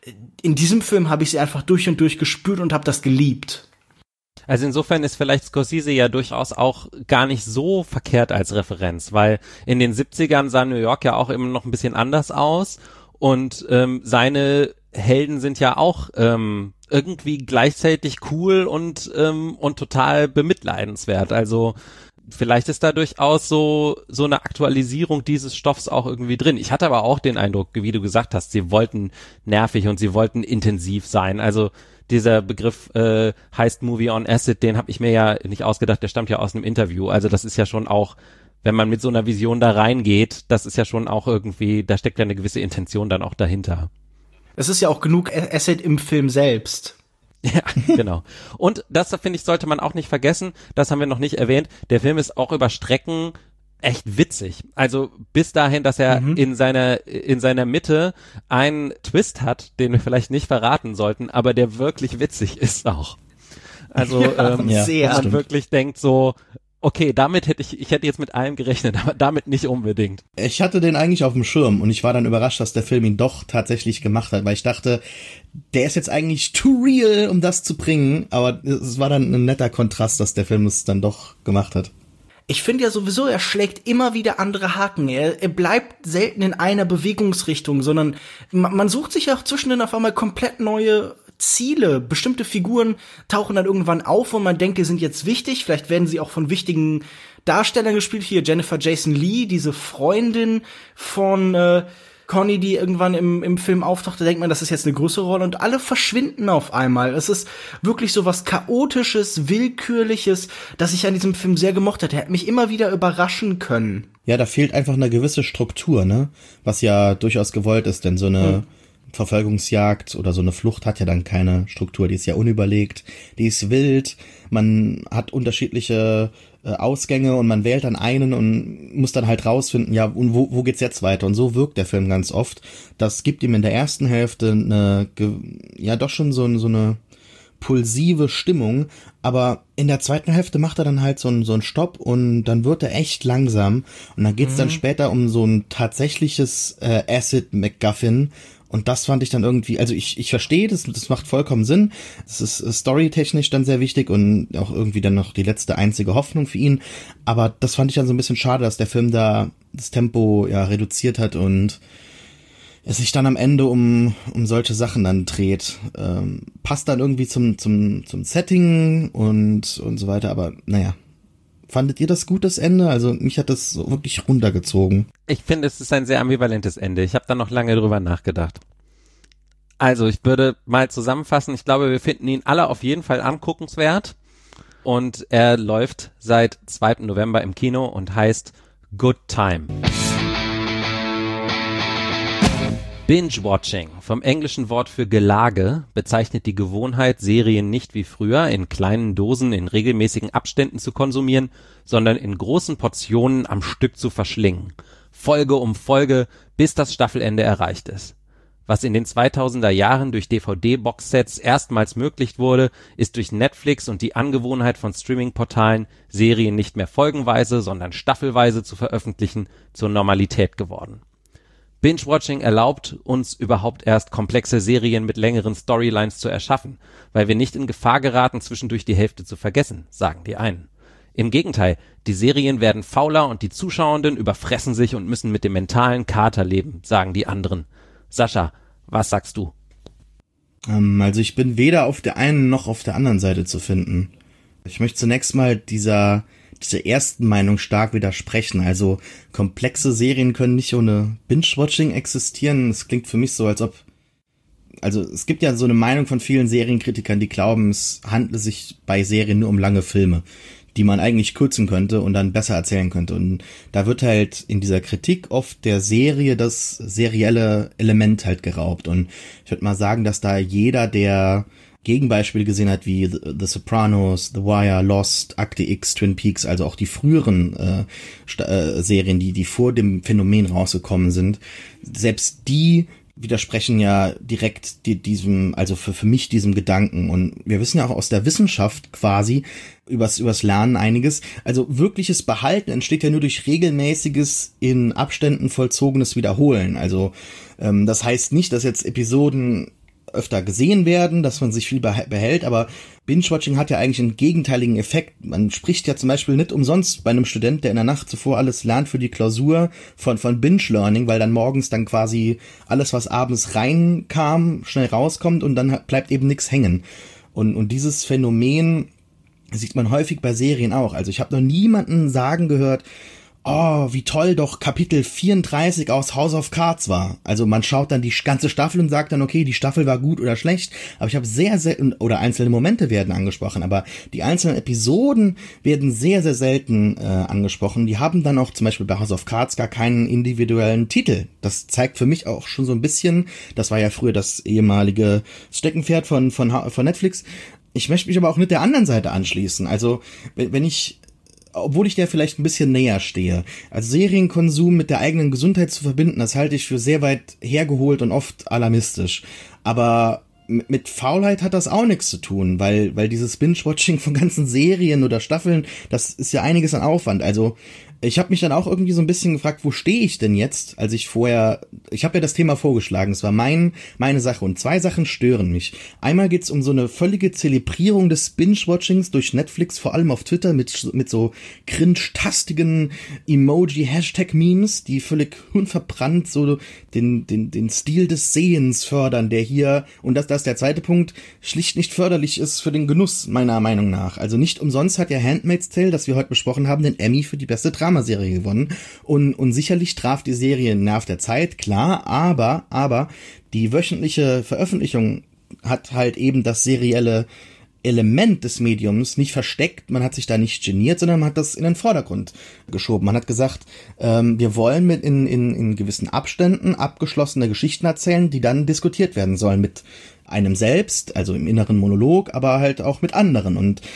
in diesem Film habe ich sie einfach durch und durch gespürt und habe das geliebt. Also insofern ist vielleicht Scorsese ja durchaus auch gar nicht so verkehrt als Referenz, weil in den siebzigern sah New York ja auch immer noch ein bisschen anders aus und ähm, seine Helden sind ja auch ähm, irgendwie gleichzeitig cool und ähm, und total bemitleidenswert. Also vielleicht ist da durchaus so so eine Aktualisierung dieses Stoffs auch irgendwie drin. Ich hatte aber auch den Eindruck, wie du gesagt hast, sie wollten nervig und sie wollten intensiv sein. Also dieser Begriff äh, heißt Movie on Acid, den habe ich mir ja nicht ausgedacht, der stammt ja aus einem Interview. Also das ist ja schon auch, wenn man mit so einer Vision da reingeht, das ist ja schon auch irgendwie, da steckt ja eine gewisse Intention dann auch dahinter. Es ist ja auch genug Acid im Film selbst. Ja, genau. Und das, finde ich, sollte man auch nicht vergessen, das haben wir noch nicht erwähnt, der Film ist auch über Strecken echt witzig. Also bis dahin, dass er mhm. in seiner in seiner Mitte einen Twist hat, den wir vielleicht nicht verraten sollten, aber der wirklich witzig ist auch. Also ja, ähm, sehr. wo man wirklich denkt so, okay, damit hätte ich, ich hätte jetzt mit allem gerechnet, aber damit nicht unbedingt. Ich hatte den eigentlich auf dem Schirm und ich war dann überrascht, dass der Film ihn doch tatsächlich gemacht hat, weil ich dachte, der ist jetzt eigentlich too real, um das zu bringen, aber es war dann ein netter Kontrast, dass der Film es dann doch gemacht hat. Ich finde ja sowieso, er schlägt immer wieder andere Haken. Er, er bleibt selten in einer Bewegungsrichtung, sondern man, man sucht sich ja auch zwischendrin auf einmal komplett neue Ziele. Bestimmte Figuren tauchen dann irgendwann auf und man denkt, die sind jetzt wichtig. Vielleicht werden sie auch von wichtigen Darstellern gespielt. Hier Jennifer Jason Leigh, diese Freundin von äh, Connie, die irgendwann im, im Film auftaucht, da denkt man, das ist jetzt eine größere Rolle und alle verschwinden auf einmal. Es ist wirklich so was Chaotisches, Willkürliches, das ich an diesem Film sehr gemocht hätte. Er hat mich immer wieder überraschen können. Ja, da fehlt einfach eine gewisse Struktur, ne? Was ja durchaus gewollt ist, denn so eine hm. Verfolgungsjagd oder so eine Flucht hat ja dann keine Struktur. Die ist ja unüberlegt, die ist wild, man hat unterschiedliche äh, Ausgänge und man wählt dann einen und muss dann halt rausfinden, ja, und wo, wo geht's jetzt weiter? Und so wirkt der Film ganz oft. Das gibt ihm in der ersten Hälfte eine, ja doch schon so, so eine pulsive Stimmung, aber in der zweiten Hälfte macht er dann halt so einen so einen Stopp und dann wird er echt langsam und dann geht's mhm. dann später um so ein tatsächliches äh, Acid MacGuffin. Und das fand ich dann irgendwie, also ich ich verstehe, das das macht vollkommen Sinn. Es ist storytechnisch dann sehr wichtig und auch irgendwie dann noch die letzte einzige Hoffnung für ihn. Aber das fand ich dann so ein bisschen schade, dass der Film da das Tempo ja reduziert hat und es sich dann am Ende um um solche Sachen dann dreht. Ähm, passt dann irgendwie zum zum zum Setting und und so weiter. Aber naja. Fandet ihr das gut, das Ende? Also mich hat das so wirklich runtergezogen. Ich finde, es ist ein sehr ambivalentes Ende. Ich habe da noch lange drüber nachgedacht. Also ich würde mal zusammenfassen, ich glaube, wir finden ihn alle auf jeden Fall anguckenswert. Und er läuft seit zweiten November im Kino und heißt Good Time. Binge-Watching, vom englischen Wort für Gelage, bezeichnet die Gewohnheit, Serien nicht wie früher in kleinen Dosen in regelmäßigen Abständen zu konsumieren, sondern in großen Portionen am Stück zu verschlingen. Folge um Folge, bis das Staffelende erreicht ist. Was in den zweitausender Jahren durch D V D-Boxsets erstmals möglich wurde, ist durch Netflix und die Angewohnheit von Streaming-Portalen, Serien nicht mehr folgenweise, sondern staffelweise zu veröffentlichen, zur Normalität geworden. Binge-Watching erlaubt uns überhaupt erst komplexe Serien mit längeren Storylines zu erschaffen, weil wir nicht in Gefahr geraten, zwischendurch die Hälfte zu vergessen, sagen die einen. Im Gegenteil, die Serien werden fauler und die Zuschauenden überfressen sich und müssen mit dem mentalen Kater leben, sagen die anderen. Sascha, was sagst du? Ähm, also ich bin weder auf der einen noch auf der anderen Seite zu finden. Ich möchte zunächst mal dieser dieser ersten Meinung stark widersprechen. Also komplexe Serien können nicht ohne Binge-Watching existieren. Es klingt für mich so, als ob, also es gibt ja so eine Meinung von vielen Serienkritikern, die glauben, es handle sich bei Serien nur um lange Filme, die man eigentlich kürzen könnte und dann besser erzählen könnte. Und da wird halt in dieser Kritik oft der Serie das serielle Element halt geraubt. Und ich würde mal sagen, dass da jeder, der Gegenbeispiele gesehen hat wie The, The Sopranos, The Wire, Lost, Akte X, Twin Peaks, also auch die früheren äh, St- äh, Serien, die die vor dem Phänomen rausgekommen sind, selbst die widersprechen ja direkt die, diesem, also für für mich diesem Gedanken. Und wir wissen ja auch aus der Wissenschaft quasi übers übers Lernen einiges. Also wirkliches Behalten entsteht ja nur durch regelmäßiges in Abständen vollzogenes Wiederholen. Also ähm, das heißt nicht, dass jetzt Episoden öfter gesehen werden, dass man sich viel behält, aber Binge-Watching hat ja eigentlich einen gegenteiligen Effekt. Man spricht ja zum Beispiel nicht umsonst bei einem Student, der in der Nacht zuvor alles lernt für die Klausur, von von Binge-Learning, weil dann morgens dann quasi alles, was abends reinkam, schnell rauskommt und dann bleibt eben nichts hängen. Und und dieses Phänomen sieht man häufig bei Serien auch. Also ich habe noch niemanden sagen gehört, oh, wie toll doch Kapitel vierunddreißig aus House of Cards war. Also man schaut dann die ganze Staffel und sagt dann, okay, die Staffel war gut oder schlecht, aber ich habe sehr selten, oder einzelne Momente werden angesprochen, aber die einzelnen Episoden werden sehr, sehr selten äh, angesprochen. Die haben dann auch zum Beispiel bei House of Cards gar keinen individuellen Titel. Das zeigt für mich auch schon so ein bisschen, das war ja früher das ehemalige Steckenpferd von, von, von Netflix. Ich möchte mich aber auch mit der anderen Seite anschließen. Also wenn ich obwohl ich der vielleicht ein bisschen näher stehe. Also Serienkonsum mit der eigenen Gesundheit zu verbinden, das halte ich für sehr weit hergeholt und oft alarmistisch. Aber mit Faulheit hat das auch nichts zu tun, weil weil dieses Binge-Watching von ganzen Serien oder Staffeln, das ist ja einiges an Aufwand. Also ich habe mich dann auch irgendwie so ein bisschen gefragt, wo stehe ich denn jetzt, als ich vorher, ich habe ja das Thema vorgeschlagen, es war mein meine Sache und zwei Sachen stören mich. Einmal geht's um so eine völlige Zelebrierung des Binge-Watchings durch Netflix, vor allem auf Twitter mit mit so cringe-tastigen Emoji-Hashtag-Memes, die völlig unverbrannt so den den den Stil des Sehens fördern, der hier, und das das ist der zweite Punkt, schlicht nicht förderlich ist für den Genuss, meiner Meinung nach. Also nicht umsonst hat ja Handmaid's Tale, das wir heute besprochen haben, den Emmy für die beste Dramaserie gewonnen. Und, und sicherlich traf die Serie Nerv der Zeit, klar, aber, aber die wöchentliche Veröffentlichung hat halt eben das serielle Element des Mediums nicht versteckt, man hat sich da nicht geniert, sondern man hat das in den Vordergrund geschoben. Man hat gesagt, ähm, wir wollen mit in, in, in gewissen Abständen abgeschlossene Geschichten erzählen, die dann diskutiert werden sollen mit einem selbst, also im inneren Monolog, aber halt auch mit anderen. Und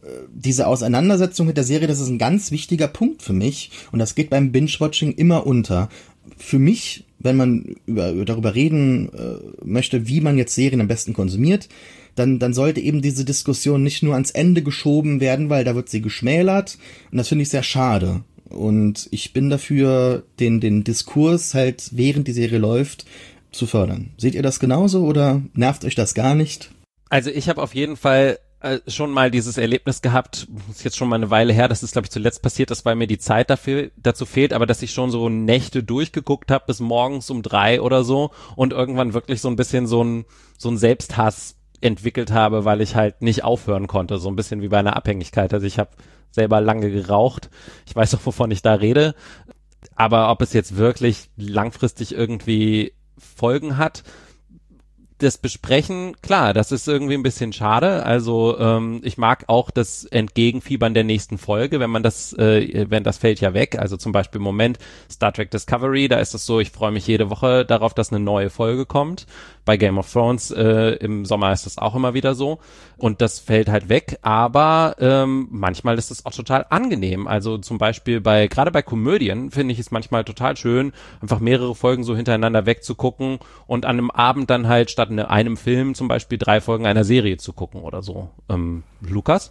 diese Auseinandersetzung mit der Serie, das ist ein ganz wichtiger Punkt für mich und das geht beim Binge-Watching immer unter. Für mich, wenn man über, darüber reden äh, möchte, wie man jetzt Serien am besten konsumiert, dann, dann sollte eben diese Diskussion nicht nur ans Ende geschoben werden, weil da wird sie geschmälert und das finde ich sehr schade. Und ich bin dafür, den, den Diskurs halt, während die Serie läuft, zu fördern. Seht ihr das genauso oder nervt euch das gar nicht? Also ich habe auf jeden Fall äh, schon mal dieses Erlebnis gehabt, ist jetzt schon mal eine Weile her, das ist glaube ich zuletzt passiert, dass weil mir die Zeit dafür dazu fehlt, aber dass ich schon so Nächte durchgeguckt habe bis morgens um drei oder so und irgendwann wirklich so ein bisschen so ein so ein Selbsthass entwickelt habe, weil ich halt nicht aufhören konnte, so ein bisschen wie bei einer Abhängigkeit. Also ich habe selber lange geraucht, ich weiß auch, wovon ich da rede, aber ob es jetzt wirklich langfristig irgendwie Folgen hat, das Besprechen, klar, das ist irgendwie ein bisschen schade. Also ähm, ich mag auch das Entgegenfiebern der nächsten Folge, wenn man das, äh, wenn das fällt ja weg. Also zum Beispiel im Moment Star Trek Discovery, da ist es so, ich freue mich jede Woche darauf, dass eine neue Folge kommt. Bei Game of Thrones äh, im Sommer ist das auch immer wieder so und das fällt halt weg. Aber ähm, manchmal ist es auch total angenehm. Also zum Beispiel bei gerade bei Komödien finde ich es manchmal total schön, einfach mehrere Folgen so hintereinander wegzugucken und an einem Abend dann halt statt in einem Film zum Beispiel drei Folgen einer Serie zu gucken oder so. Ähm, Lukas?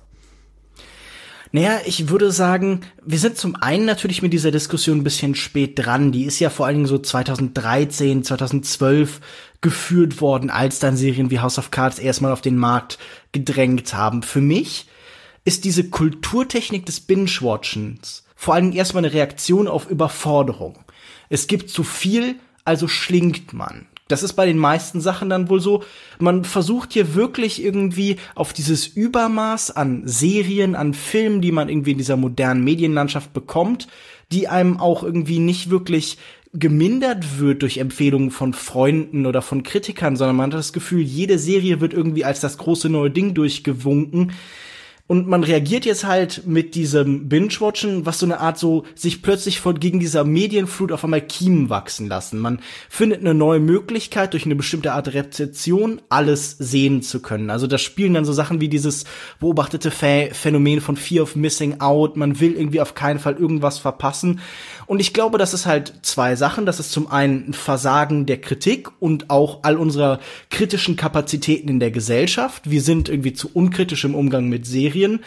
Naja, ich würde sagen, wir sind zum einen natürlich mit dieser Diskussion ein bisschen spät dran. Die ist ja vor allen Dingen so zweitausenddreizehn, zweitausendzwölf geführt worden, als dann Serien wie House of Cards erstmal auf den Markt gedrängt haben. Für mich ist diese Kulturtechnik des Binge-Watchens vor allen Dingen erstmal eine Reaktion auf Überforderung. Es gibt zu viel, also schlingt man. Das ist bei den meisten Sachen dann wohl so. Man versucht hier wirklich irgendwie auf dieses Übermaß an Serien, an Filmen, die man irgendwie in dieser modernen Medienlandschaft bekommt, die einem auch irgendwie nicht wirklich gemindert wird durch Empfehlungen von Freunden oder von Kritikern, sondern man hat das Gefühl, jede Serie wird irgendwie als das große neue Ding durchgewunken. Und man reagiert jetzt halt mit diesem Binge-Watchen, was so eine Art so sich plötzlich von gegen dieser Medienflut auf einmal Kiemen wachsen lassen. Man findet eine neue Möglichkeit, durch eine bestimmte Art Rezeption alles sehen zu können. Also da spielen dann so Sachen wie dieses beobachtete Ph- Phänomen von Fear of Missing Out. Man will irgendwie auf keinen Fall irgendwas verpassen. Und ich glaube, das ist halt zwei Sachen. Das ist zum einen ein Versagen der Kritik und auch all unserer kritischen Kapazitäten in der Gesellschaft. Wir sind irgendwie zu unkritisch im Umgang mit Serien.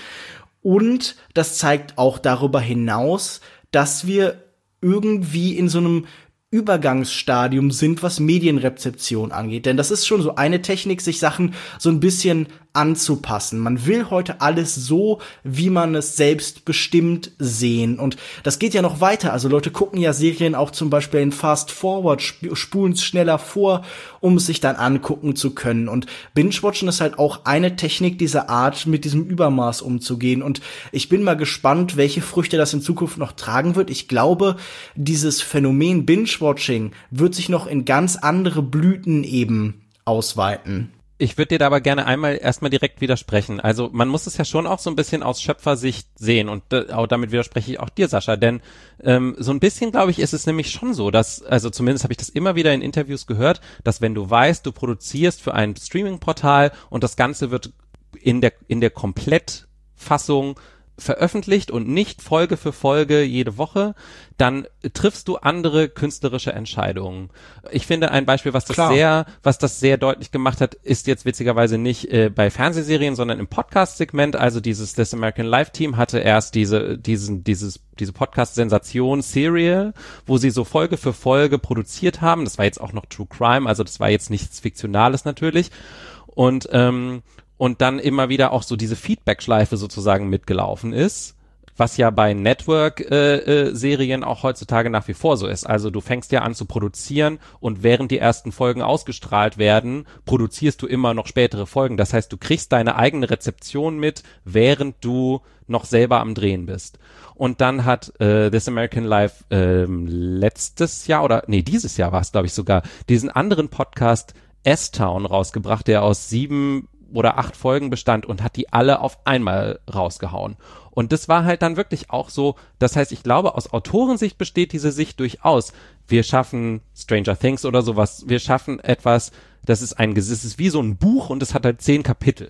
Und das zeigt auch darüber hinaus, dass wir irgendwie in so einem Übergangsstadium sind, was Medienrezeption angeht. Denn das ist schon so eine Technik, sich Sachen so ein bisschen anzupassen. Man will heute alles so, wie man es selbst bestimmt sehen. Und das geht ja noch weiter. Also Leute gucken ja Serien auch zum Beispiel in Fast Forward, sp- spulen es schneller vor, um es sich dann angucken zu können. Und Binge-Watchen ist halt auch eine Technik dieser Art, mit diesem Übermaß umzugehen. Und ich bin mal gespannt, welche Früchte das in Zukunft noch tragen wird. Ich glaube, dieses Phänomen Binge-Watching wird sich noch in ganz andere Blüten eben ausweiten. Ich würde dir da aber gerne einmal erstmal direkt widersprechen. Also man muss es ja schon auch so ein bisschen aus Schöpfersicht sehen und äh, auch damit widerspreche ich auch dir, Sascha, denn ähm, so ein bisschen, glaube ich, ist es nämlich schon so, dass, also zumindest habe ich das immer wieder in Interviews gehört, dass wenn du weißt, du produzierst für ein Streaming-Portal und das Ganze wird in der in der Komplettfassung veröffentlicht und nicht Folge für Folge jede Woche, dann triffst du andere künstlerische Entscheidungen. Ich finde ein Beispiel, was das Klar. sehr, was das sehr deutlich gemacht hat, ist jetzt witzigerweise nicht äh, bei Fernsehserien, sondern im Podcast-Segment. Also dieses This American Life Team hatte erst diese, diesen, dieses, diese Podcast-Sensation Serial, wo sie so Folge für Folge produziert haben. Das war jetzt auch noch True Crime, also das war jetzt nichts Fiktionales natürlich. Und ähm, und dann immer wieder auch so diese Feedback-Schleife sozusagen mitgelaufen ist, was ja bei Network-Serien äh, äh, auch heutzutage nach wie vor so ist. Also du fängst ja an zu produzieren und während die ersten Folgen ausgestrahlt werden, produzierst du immer noch spätere Folgen. Das heißt, du kriegst deine eigene Rezeption mit, während du noch selber am Drehen bist. Und dann hat äh, This American Life ähm, letztes Jahr oder nee, dieses Jahr war es, glaube ich, sogar, diesen anderen Podcast S-Town rausgebracht, der aus sieben oder acht Folgen bestand und hat die alle auf einmal rausgehauen. Und das war halt dann wirklich auch so, das heißt, ich glaube, aus Autorensicht besteht diese Sicht durchaus. Wir schaffen Stranger Things oder sowas, wir schaffen etwas, das ist ein, das ist wie so ein Buch und es hat halt zehn Kapitel.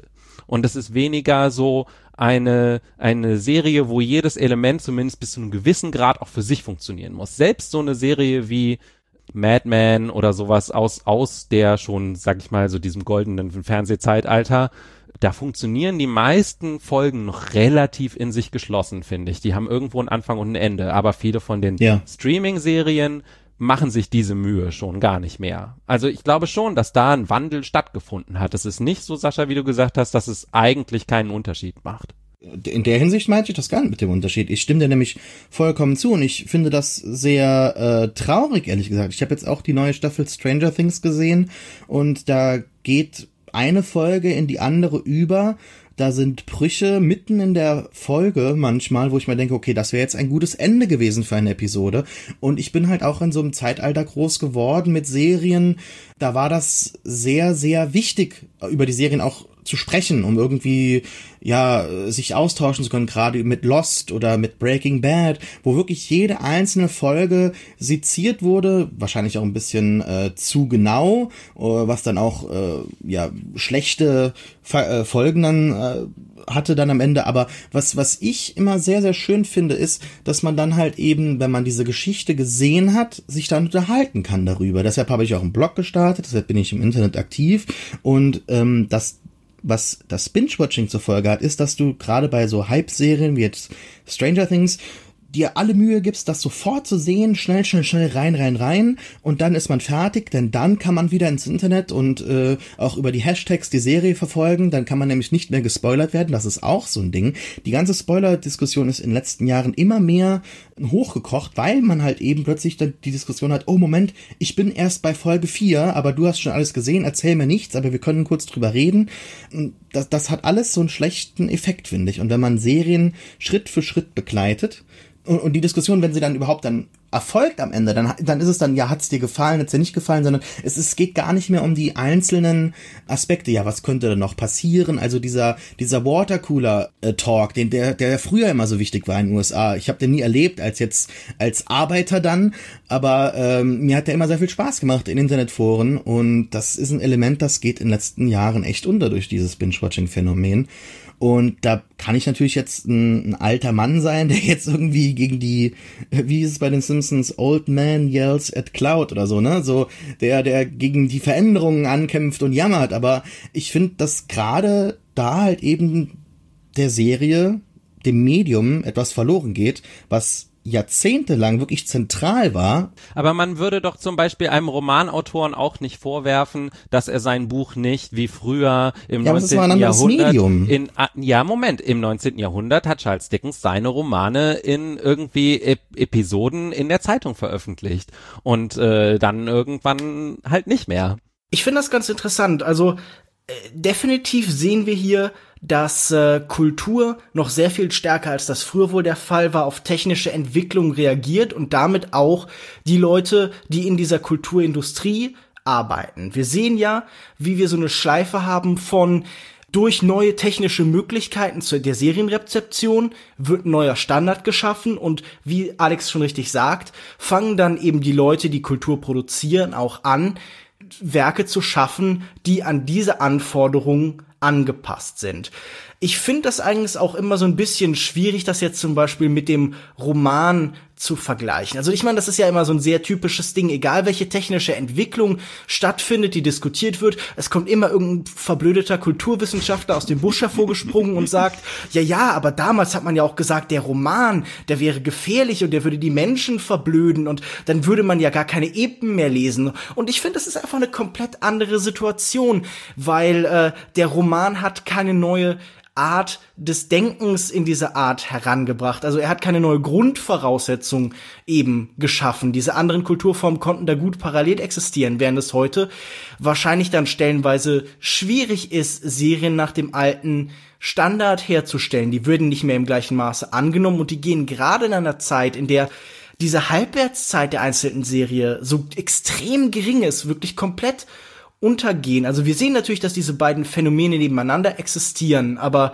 Und es ist weniger so eine eine Serie, wo jedes Element zumindest bis zu einem gewissen Grad auch für sich funktionieren muss. Selbst so eine Serie wie Mad Men oder sowas aus aus der schon, sag ich mal, so diesem goldenen Fernsehzeitalter, da funktionieren die meisten Folgen noch relativ in sich geschlossen, finde ich. Die haben irgendwo einen Anfang und ein Ende, aber viele von den ja. Streaming-Serien machen sich diese Mühe schon gar nicht mehr. Also ich glaube schon, dass da ein Wandel stattgefunden hat. Es ist nicht so, Sascha, wie du gesagt hast, dass es eigentlich keinen Unterschied macht. In der Hinsicht meinte ich das gar nicht mit dem Unterschied. Ich stimme dir nämlich vollkommen zu und ich finde das sehr äh, traurig, ehrlich gesagt. Ich habe jetzt auch die neue Staffel Stranger Things gesehen und da geht eine Folge in die andere über. Da sind Brüche mitten in der Folge manchmal, wo ich mir denke, okay, das wäre jetzt ein gutes Ende gewesen für eine Episode. Und ich bin halt auch in so einem Zeitalter groß geworden mit Serien. Da war das sehr, sehr wichtig, über die Serien auch zu sprechen, um irgendwie, ja, sich austauschen zu können, gerade mit Lost oder mit Breaking Bad, wo wirklich jede einzelne Folge seziert wurde, wahrscheinlich auch ein bisschen äh, zu genau, äh, was dann auch, äh, ja, schlechte Fa- äh, Folgen dann äh, hatte dann am Ende, aber was, was ich immer sehr, sehr schön finde, ist, dass man dann halt eben, wenn man diese Geschichte gesehen hat, sich dann unterhalten kann darüber. Deshalb habe ich auch einen Blog gestartet, deshalb bin ich im Internet aktiv und ähm, das was das Binge-Watching zur Folge hat, ist, dass du gerade bei so Hype-Serien wie jetzt Stranger Things dir alle Mühe gibst, das sofort zu sehen, schnell, schnell, schnell rein, rein, rein und dann ist man fertig, denn dann kann man wieder ins Internet und äh, auch über die Hashtags die Serie verfolgen, dann kann man nämlich nicht mehr gespoilert werden, das ist auch so ein Ding. Die ganze Spoiler-Diskussion ist in den letzten Jahren immer mehr hochgekocht, weil man halt eben plötzlich dann die Diskussion hat, oh Moment, ich bin erst bei Folge vier, aber du hast schon alles gesehen, erzähl mir nichts, aber wir können kurz drüber reden. Das, das hat alles so einen schlechten Effekt, finde ich. Und wenn man Serien Schritt für Schritt begleitet, Und, und die Diskussion, wenn sie dann überhaupt dann erfolgt am Ende, dann, dann ist es dann, ja, hat's dir gefallen, hat's dir nicht gefallen, sondern es, es geht gar nicht mehr um die einzelnen Aspekte. Ja, was könnte denn noch passieren? Also dieser dieser Watercooler-Talk, den der der früher immer so wichtig war in den U S A. Ich habe den nie erlebt als jetzt als Arbeiter dann, aber ähm, mir hat der immer sehr viel Spaß gemacht in Internetforen und das ist ein Element, das geht in den letzten Jahren echt unter durch dieses Binge-Watching-Phänomen. Und da kann ich natürlich jetzt ein, ein alter Mann sein, der jetzt irgendwie gegen die, wie ist es bei den Simpsons, Old Man Yells at Cloud oder so, ne? So, der, der gegen die Veränderungen ankämpft und jammert. Aber ich finde, dass gerade da halt eben der Serie, dem Medium etwas verloren geht, was jahrzehntelang wirklich zentral war. Aber man würde doch zum Beispiel einem Romanautoren auch nicht vorwerfen, dass er sein Buch nicht wie früher im ja, neunzehnten Jahrhundert Medium. in ja Moment im neunzehnten Jahrhundert hat Charles Dickens seine Romane in irgendwie Ep- Episoden in der Zeitung veröffentlicht und äh, dann irgendwann halt nicht mehr. Ich finde das ganz interessant. Also äh, definitiv sehen wir hier, dass äh, Kultur noch sehr viel stärker als das früher wohl der Fall war, auf technische Entwicklung reagiert und damit auch die Leute, die in dieser Kulturindustrie arbeiten. Wir sehen ja, wie wir so eine Schleife haben von durch neue technische Möglichkeiten zu der Serienrezeption wird ein neuer Standard geschaffen und wie Alex schon richtig sagt, fangen dann eben die Leute, die Kultur produzieren, auch an, Werke zu schaffen, die an diese Anforderungen angepasst sind. Ich finde das eigentlich auch immer so ein bisschen schwierig, das jetzt zum Beispiel mit dem Roman zu vergleichen. Also ich meine, das ist ja immer so ein sehr typisches Ding, egal welche technische Entwicklung stattfindet, die diskutiert wird, es kommt immer irgendein verblödeter Kulturwissenschaftler aus dem Busch hervorgesprungen und sagt, ja, ja, aber damals hat man ja auch gesagt, der Roman, der wäre gefährlich und der würde die Menschen verblöden und dann würde man ja gar keine Epen mehr lesen. Und ich finde, das ist einfach eine komplett andere Situation, weil äh, der Roman hat keine neue Art des Denkens in diese Art herangebracht. Also er hat keine neue Grundvoraussetzung eben geschaffen. Diese anderen Kulturformen konnten da gut parallel existieren, während es heute wahrscheinlich dann stellenweise schwierig ist, Serien nach dem alten Standard herzustellen. Die würden nicht mehr im gleichen Maße angenommen und die gehen gerade in einer Zeit, in der diese Halbwertszeit der einzelnen Serie so extrem gering ist, wirklich komplett untergehen. Also wir sehen natürlich, dass diese beiden Phänomene nebeneinander existieren, aber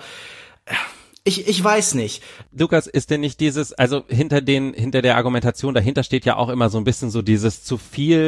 ich ich weiß nicht. Lukas, ist denn nicht dieses, also hinter den hinter der Argumentation dahinter steht ja auch immer so ein bisschen so dieses zu viel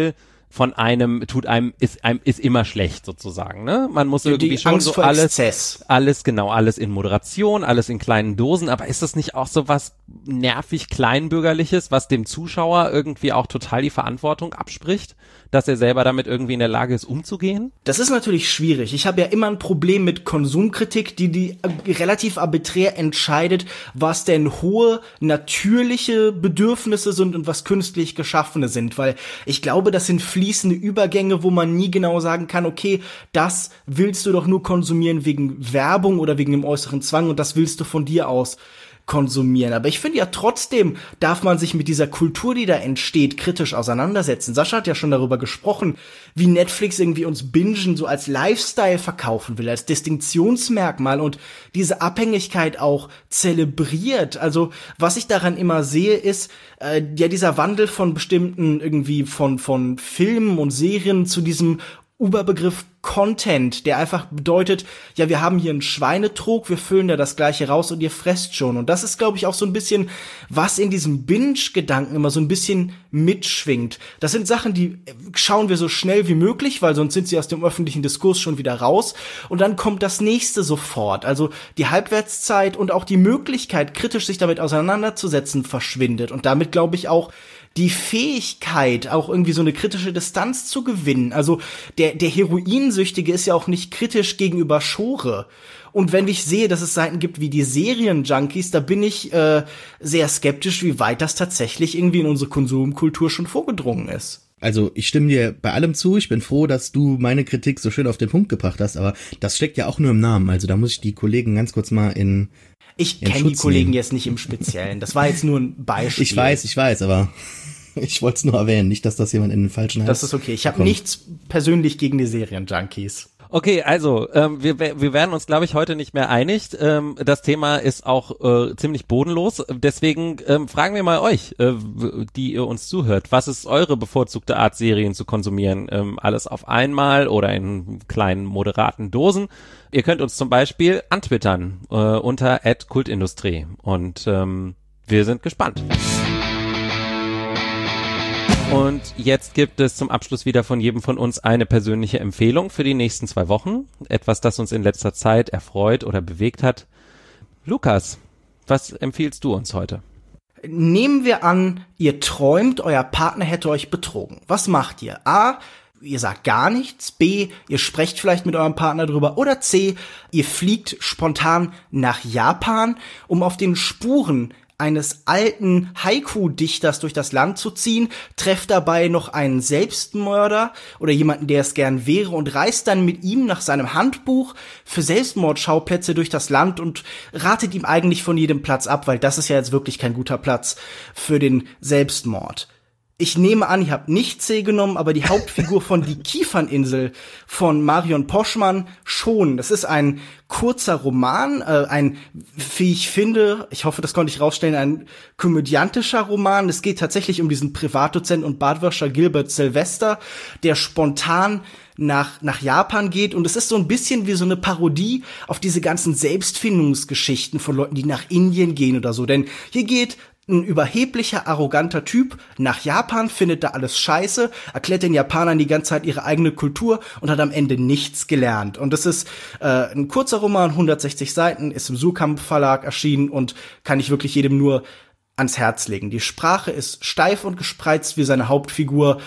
von einem, tut einem, ist einem, ist immer schlecht sozusagen, ne? Man muss irgendwie die schon Angst so vor alles, Exzess. alles, genau, alles in Moderation, alles in kleinen Dosen, aber ist das nicht auch so was nervig Kleinbürgerliches, was dem Zuschauer irgendwie auch total die Verantwortung abspricht, dass er selber damit irgendwie in der Lage ist, umzugehen? Das ist natürlich schwierig. Ich habe ja immer ein Problem mit Konsumkritik, die die relativ arbiträr entscheidet, was denn hohe natürliche Bedürfnisse sind und was künstlich geschaffene sind, weil ich glaube, das sind fließende Übergänge, wo man nie genau sagen kann, okay, das willst du doch nur konsumieren wegen Werbung oder wegen dem äußeren Zwang und das willst du von dir aus konsumieren. Aber ich finde ja trotzdem, darf man sich mit dieser Kultur, die da entsteht, kritisch auseinandersetzen. Sascha hat ja schon darüber gesprochen, wie Netflix irgendwie uns Bingen so als Lifestyle verkaufen will, als Distinktionsmerkmal und diese Abhängigkeit auch zelebriert. Also was ich daran immer sehe, ist äh, ja dieser Wandel von bestimmten irgendwie von von Filmen und Serien zu diesem Überbegriff Content, der einfach bedeutet, ja, wir haben hier einen Schweinetrog, wir füllen da das Gleiche raus und ihr fresst schon. Und das ist, glaube ich, auch so ein bisschen, was in diesem Binge-Gedanken immer so ein bisschen mitschwingt. Das sind Sachen, die schauen wir so schnell wie möglich, weil sonst sind sie aus dem öffentlichen Diskurs schon wieder raus. Und dann kommt das nächste sofort. Also die Halbwertszeit und auch die Möglichkeit, kritisch sich damit auseinanderzusetzen, verschwindet. Und damit, glaube ich, auch die Fähigkeit, auch irgendwie so eine kritische Distanz zu gewinnen. Also der, der Heroinsüchtige ist ja auch nicht kritisch gegenüber Schore. Und wenn ich sehe, dass es Seiten gibt wie die Serienjunkies, da bin ich äh, sehr skeptisch, wie weit das tatsächlich irgendwie in unsere Konsumkultur schon vorgedrungen ist. Also ich stimme dir bei allem zu. Ich bin froh, dass du meine Kritik so schön auf den Punkt gebracht hast. Aber das steckt ja auch nur im Namen. Also da muss ich die Kollegen ganz kurz mal in Ich kenne die Kollegen jetzt nicht im Speziellen. Das war jetzt nur ein Beispiel. Ich weiß, ich weiß, aber ich wollte es nur erwähnen. Nicht, dass das jemand in den falschen Hals Das ist okay. Ich habe nichts persönlich gegen die Serienjunkies. Okay, also ähm, wir wir werden uns, glaube ich, heute nicht mehr einig. Ähm, das Thema ist auch äh, ziemlich bodenlos. Deswegen ähm, fragen wir mal euch, äh, die ihr uns zuhört, was ist eure bevorzugte Art, Serien zu konsumieren? Ähm, alles auf einmal oder in kleinen, moderaten Dosen? Ihr könnt uns zum Beispiel antwittern äh, unter at kultindustrie und ähm, wir sind gespannt. Und jetzt gibt es zum Abschluss wieder von jedem von uns eine persönliche Empfehlung für die nächsten zwei Wochen. Etwas, das uns in letzter Zeit erfreut oder bewegt hat. Lukas, was empfiehlst du uns heute? Nehmen wir an, ihr träumt, euer Partner hätte euch betrogen. Was macht ihr? A, ihr sagt gar nichts. B, ihr sprecht vielleicht mit eurem Partner drüber. Oder C, ihr fliegt spontan nach Japan, um auf den Spuren eines alten Haiku-Dichters durch das Land zu ziehen, trefft dabei noch einen Selbstmörder oder jemanden, der es gern wäre und reist dann mit ihm nach seinem Handbuch für Selbstmordschauplätze durch das Land und ratet ihm eigentlich von jedem Platz ab, weil das ist ja jetzt wirklich kein guter Platz für den Selbstmord. Ich nehme an, ihr habt nicht C genommen, aber die Hauptfigur von Die Kieferninsel von Marion Poschmann schon. Das ist ein kurzer Roman, äh, ein, wie ich finde, ich hoffe, das konnte ich rausstellen, ein komödiantischer Roman. Es geht tatsächlich um diesen Privatdozent und Badwäscher Gilbert Sylvester, der spontan nach nach Japan geht, und es ist so ein bisschen wie so eine Parodie auf diese ganzen Selbstfindungsgeschichten von Leuten, die nach Indien gehen oder so. Denn hier geht ein überheblicher, arroganter Typ nach Japan, findet da alles scheiße, erklärt den Japanern die ganze Zeit ihre eigene Kultur und hat am Ende nichts gelernt. Und das ist äh, ein kurzer Roman, hundertsechzig Seiten, ist im Suhrkamp Verlag erschienen und kann ich wirklich jedem nur ans Herz legen. Die Sprache ist steif und gespreizt wie seine Hauptfigur.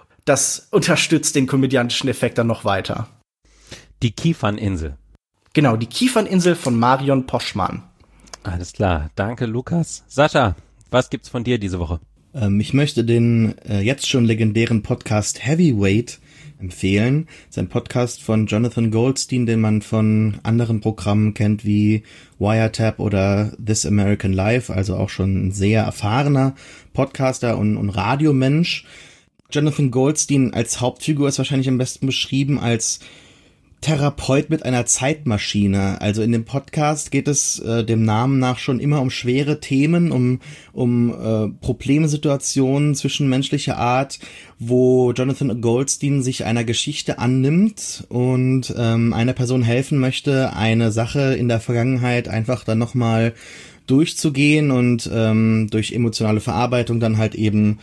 Das unterstützt den komödiantischen Effekt dann noch weiter. Die Kieferninsel. Genau, Die Kieferninsel von Marion Poschmann. Alles klar, danke Lukas. Sascha, was gibt's von dir diese Woche? Ähm, ich möchte den äh, jetzt schon legendären Podcast Heavyweight empfehlen. Das ist ein Podcast von Jonathan Goldstein, den man von anderen Programmen kennt wie Wiretap oder This American Life, also auch schon ein sehr erfahrener Podcaster und, und Radiomensch. Jonathan Goldstein als Hauptfigur ist wahrscheinlich am besten beschrieben als Therapeut mit einer Zeitmaschine. Also in dem Podcast geht es äh, dem Namen nach schon immer um schwere Themen, um um äh, Problemsituationen zwischenmenschlicher Art, wo Jonathan Goldstein sich einer Geschichte annimmt und ähm, einer Person helfen möchte, eine Sache in der Vergangenheit einfach dann nochmal durchzugehen und ähm, durch emotionale Verarbeitung dann halt eben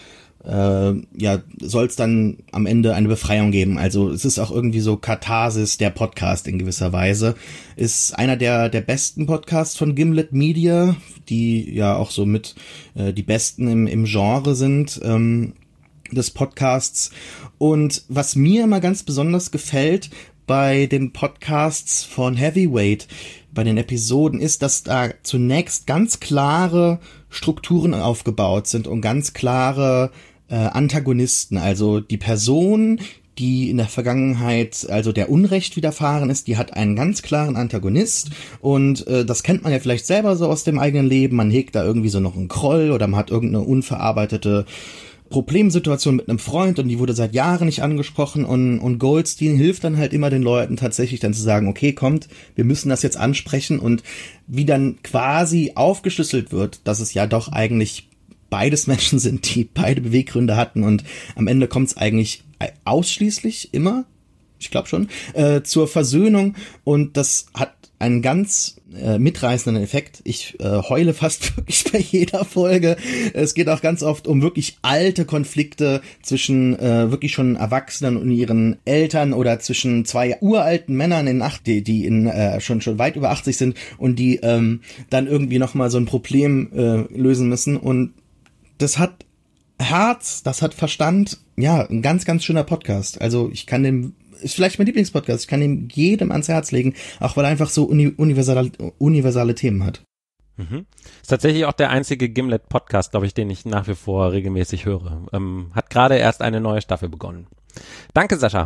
äh, ja, soll es dann am Ende eine Befreiung geben. Also es ist auch irgendwie so Katharsis der Podcast in gewisser Weise. Ist einer der der besten Podcasts von Gimlet Media, die ja auch so mit äh, die besten im im Genre sind ähm, des Podcasts. Und was mir immer ganz besonders gefällt bei den Podcasts von Heavyweight, bei den Episoden, ist, dass da zunächst ganz klare Strukturen aufgebaut sind und ganz klare äh, Antagonisten. Also die Person, die in der Vergangenheit, also der Unrecht widerfahren ist, die hat einen ganz klaren Antagonist und äh, das kennt man ja vielleicht selber so aus dem eigenen Leben. Man hegt da irgendwie so noch einen Groll oder man hat irgendeine unverarbeitete Problemsituation mit einem Freund und die wurde seit Jahren nicht angesprochen und, und Goldstein hilft dann halt immer den Leuten tatsächlich dann zu sagen, okay, kommt, wir müssen das jetzt ansprechen, und wie dann quasi aufgeschlüsselt wird, dass es ja doch eigentlich beides Menschen sind, die beide Beweggründe hatten, und am Ende kommt es eigentlich ausschließlich immer, ich glaube schon, äh, zur Versöhnung, und das hat einen ganz äh, mitreißenden Effekt. Ich äh, heule fast wirklich bei jeder Folge. Es geht auch ganz oft um wirklich alte Konflikte zwischen äh, wirklich schon Erwachsenen und ihren Eltern oder zwischen zwei uralten Männern in acht, die, die in äh, schon schon weit über achtzig sind und die ähm, dann irgendwie noch mal so ein Problem äh, lösen müssen. Und das hat Herz, das hat Verstand. Ja, ein ganz, ganz schöner Podcast. Also ich kann dem ist vielleicht mein Lieblingspodcast. Ich kann ihn jedem ans Herz legen, auch weil er einfach so uni- universale, universale Themen hat. Mhm. Ist tatsächlich auch der einzige Gimlet-Podcast, glaube ich, den ich nach wie vor regelmäßig höre. Ähm, hat gerade erst eine neue Staffel begonnen. Danke, Sascha.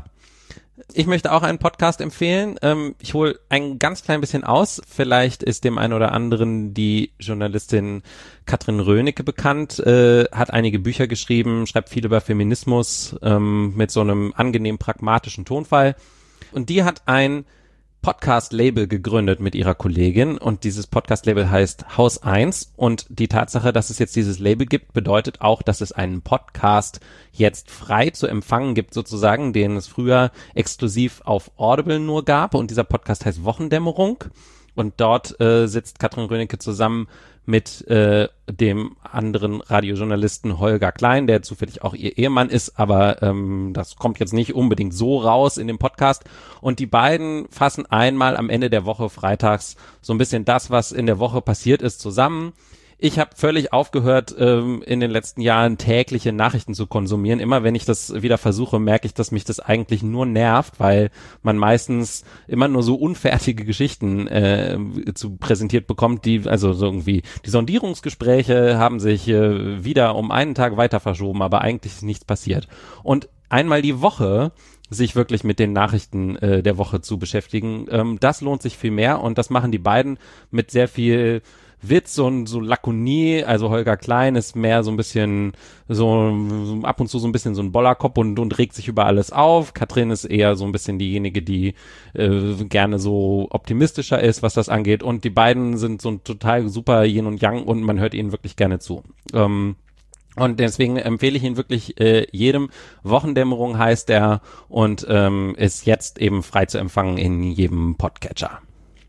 Ich möchte auch einen Podcast empfehlen. Ähm, ich hole ein ganz klein bisschen aus. Vielleicht ist dem einen oder anderen die Journalistin Katrin Rönecke bekannt, äh, hat einige Bücher geschrieben, schreibt viel über Feminismus ähm, mit so einem angenehm pragmatischen Tonfall. Und die hat ein Podcast-Label gegründet mit ihrer Kollegin, und dieses Podcast-Label heißt Haus eins, und die Tatsache, dass es jetzt dieses Label gibt, bedeutet auch, dass es einen Podcast jetzt frei zu empfangen gibt sozusagen, den es früher exklusiv auf Audible nur gab, und dieser Podcast heißt Wochendämmerung, und dort äh, sitzt Katrin Rönecke zusammen mit äh, dem anderen Radiojournalisten Holger Klein, der zufällig auch ihr Ehemann ist, aber ähm, das kommt jetzt nicht unbedingt so raus in dem Podcast. Und die beiden fassen einmal am Ende der Woche freitags so ein bisschen das, was in der Woche passiert ist, zusammen. Ich habe völlig aufgehört, ähm, in den letzten Jahren tägliche Nachrichten zu konsumieren. Immer wenn ich das wieder versuche, merke ich, dass mich das eigentlich nur nervt, weil man meistens immer nur so unfertige Geschichten äh, zu präsentiert bekommt, die, also so irgendwie, die Sondierungsgespräche haben sich äh, wieder um einen Tag weiter verschoben, aber eigentlich ist nichts passiert. Und einmal die Woche sich wirklich mit den Nachrichten äh, der Woche zu beschäftigen, ähm, das lohnt sich viel mehr, und das machen die beiden mit sehr viel Witz und so Lakonie. Also Holger Klein ist mehr so ein bisschen so, so ab und zu so ein bisschen so ein Bollerkopf und, und regt sich über alles auf. Katrin ist eher so ein bisschen diejenige, die äh, gerne so optimistischer ist, was das angeht, und die beiden sind so ein total super Yin und Yang, und man hört ihnen wirklich gerne zu. Ähm, Und deswegen empfehle ich ihn wirklich äh, jedem. Wochendämmerung heißt er, und ähm, ist jetzt eben frei zu empfangen in jedem Podcatcher.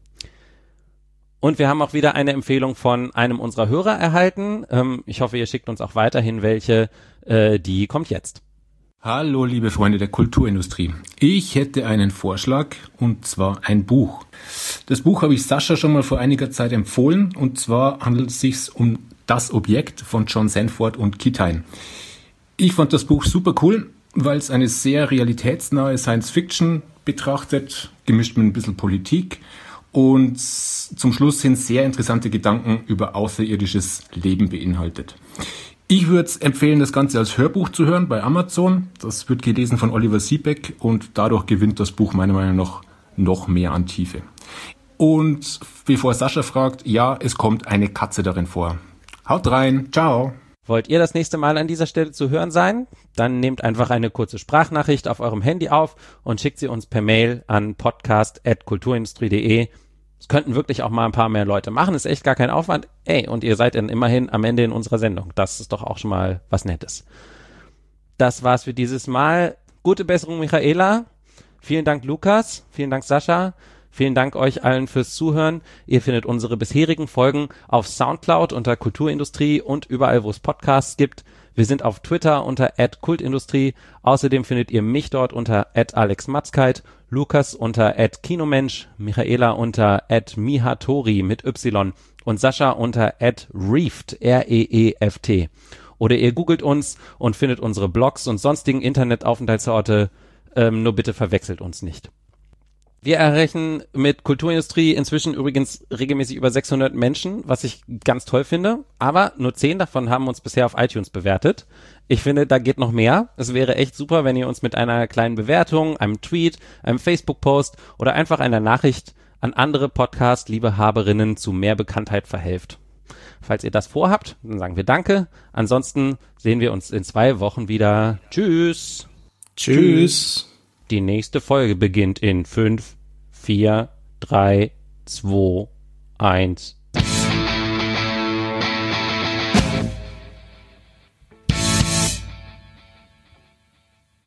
Und wir haben auch wieder eine Empfehlung von einem unserer Hörer erhalten. Ähm, ich hoffe, ihr schickt uns auch weiterhin welche. Äh, die kommt jetzt. Hallo, liebe Freunde der Kulturindustrie. Ich hätte einen Vorschlag, und zwar ein Buch. Das Buch habe ich Sascha schon mal vor einiger Zeit empfohlen, und zwar handelt es sich um Das Objekt von John Sanford und Kit Hine. Ich fand das Buch super cool, weil es eine sehr realitätsnahe Science-Fiction betrachtet, gemischt mit ein bisschen Politik, und zum Schluss sind sehr interessante Gedanken über außerirdisches Leben beinhaltet. Ich würde empfehlen, das Ganze als Hörbuch zu hören bei Amazon. Das wird gelesen von Oliver Siebeck, und dadurch gewinnt das Buch meiner Meinung nach noch mehr an Tiefe. Und bevor Sascha fragt, ja, es kommt eine Katze darin vor. Haut rein, ciao! Wollt ihr das nächste Mal an dieser Stelle zu hören sein? Dann nehmt einfach eine kurze Sprachnachricht auf eurem Handy auf und schickt sie uns per Mail an podcast at kulturindustrie punkt de. Es könnten wirklich auch mal ein paar mehr Leute machen, ist echt gar kein Aufwand. Ey, und ihr seid dann immerhin am Ende in unserer Sendung. Das ist doch auch schon mal was Nettes. Das war's für dieses Mal. Gute Besserung, Michaela. Vielen Dank, Lukas. Vielen Dank, Sascha. Vielen Dank euch allen fürs Zuhören. Ihr findet unsere bisherigen Folgen auf Soundcloud unter Kulturindustrie und überall, wo es Podcasts gibt. Wir sind auf Twitter unter at kultindustrie. Außerdem findet ihr mich dort unter at alexmatzkeit, Lukas unter at kinomensch, Michaela unter at mihatori mit Y und Sascha unter at reeft, R E E F T. Oder ihr googelt uns und findet unsere Blogs und sonstigen Internetaufenthaltsorte. Ähm, nur bitte verwechselt uns nicht. Wir erreichen mit Kulturindustrie inzwischen übrigens regelmäßig über sechshundert Menschen, was ich ganz toll finde. Aber nur zehn davon haben uns bisher auf iTunes bewertet. Ich finde, da geht noch mehr. Es wäre echt super, wenn ihr uns mit einer kleinen Bewertung, einem Tweet, einem Facebook-Post oder einfach einer Nachricht an andere Podcast-Liebehaberinnen zu mehr Bekanntheit verhelft. Falls ihr das vorhabt, dann sagen wir Danke. Ansonsten sehen wir uns in zwei Wochen wieder. Tschüss. Tschüss. Die nächste Folge beginnt in fünf, vier, drei, zwei, eins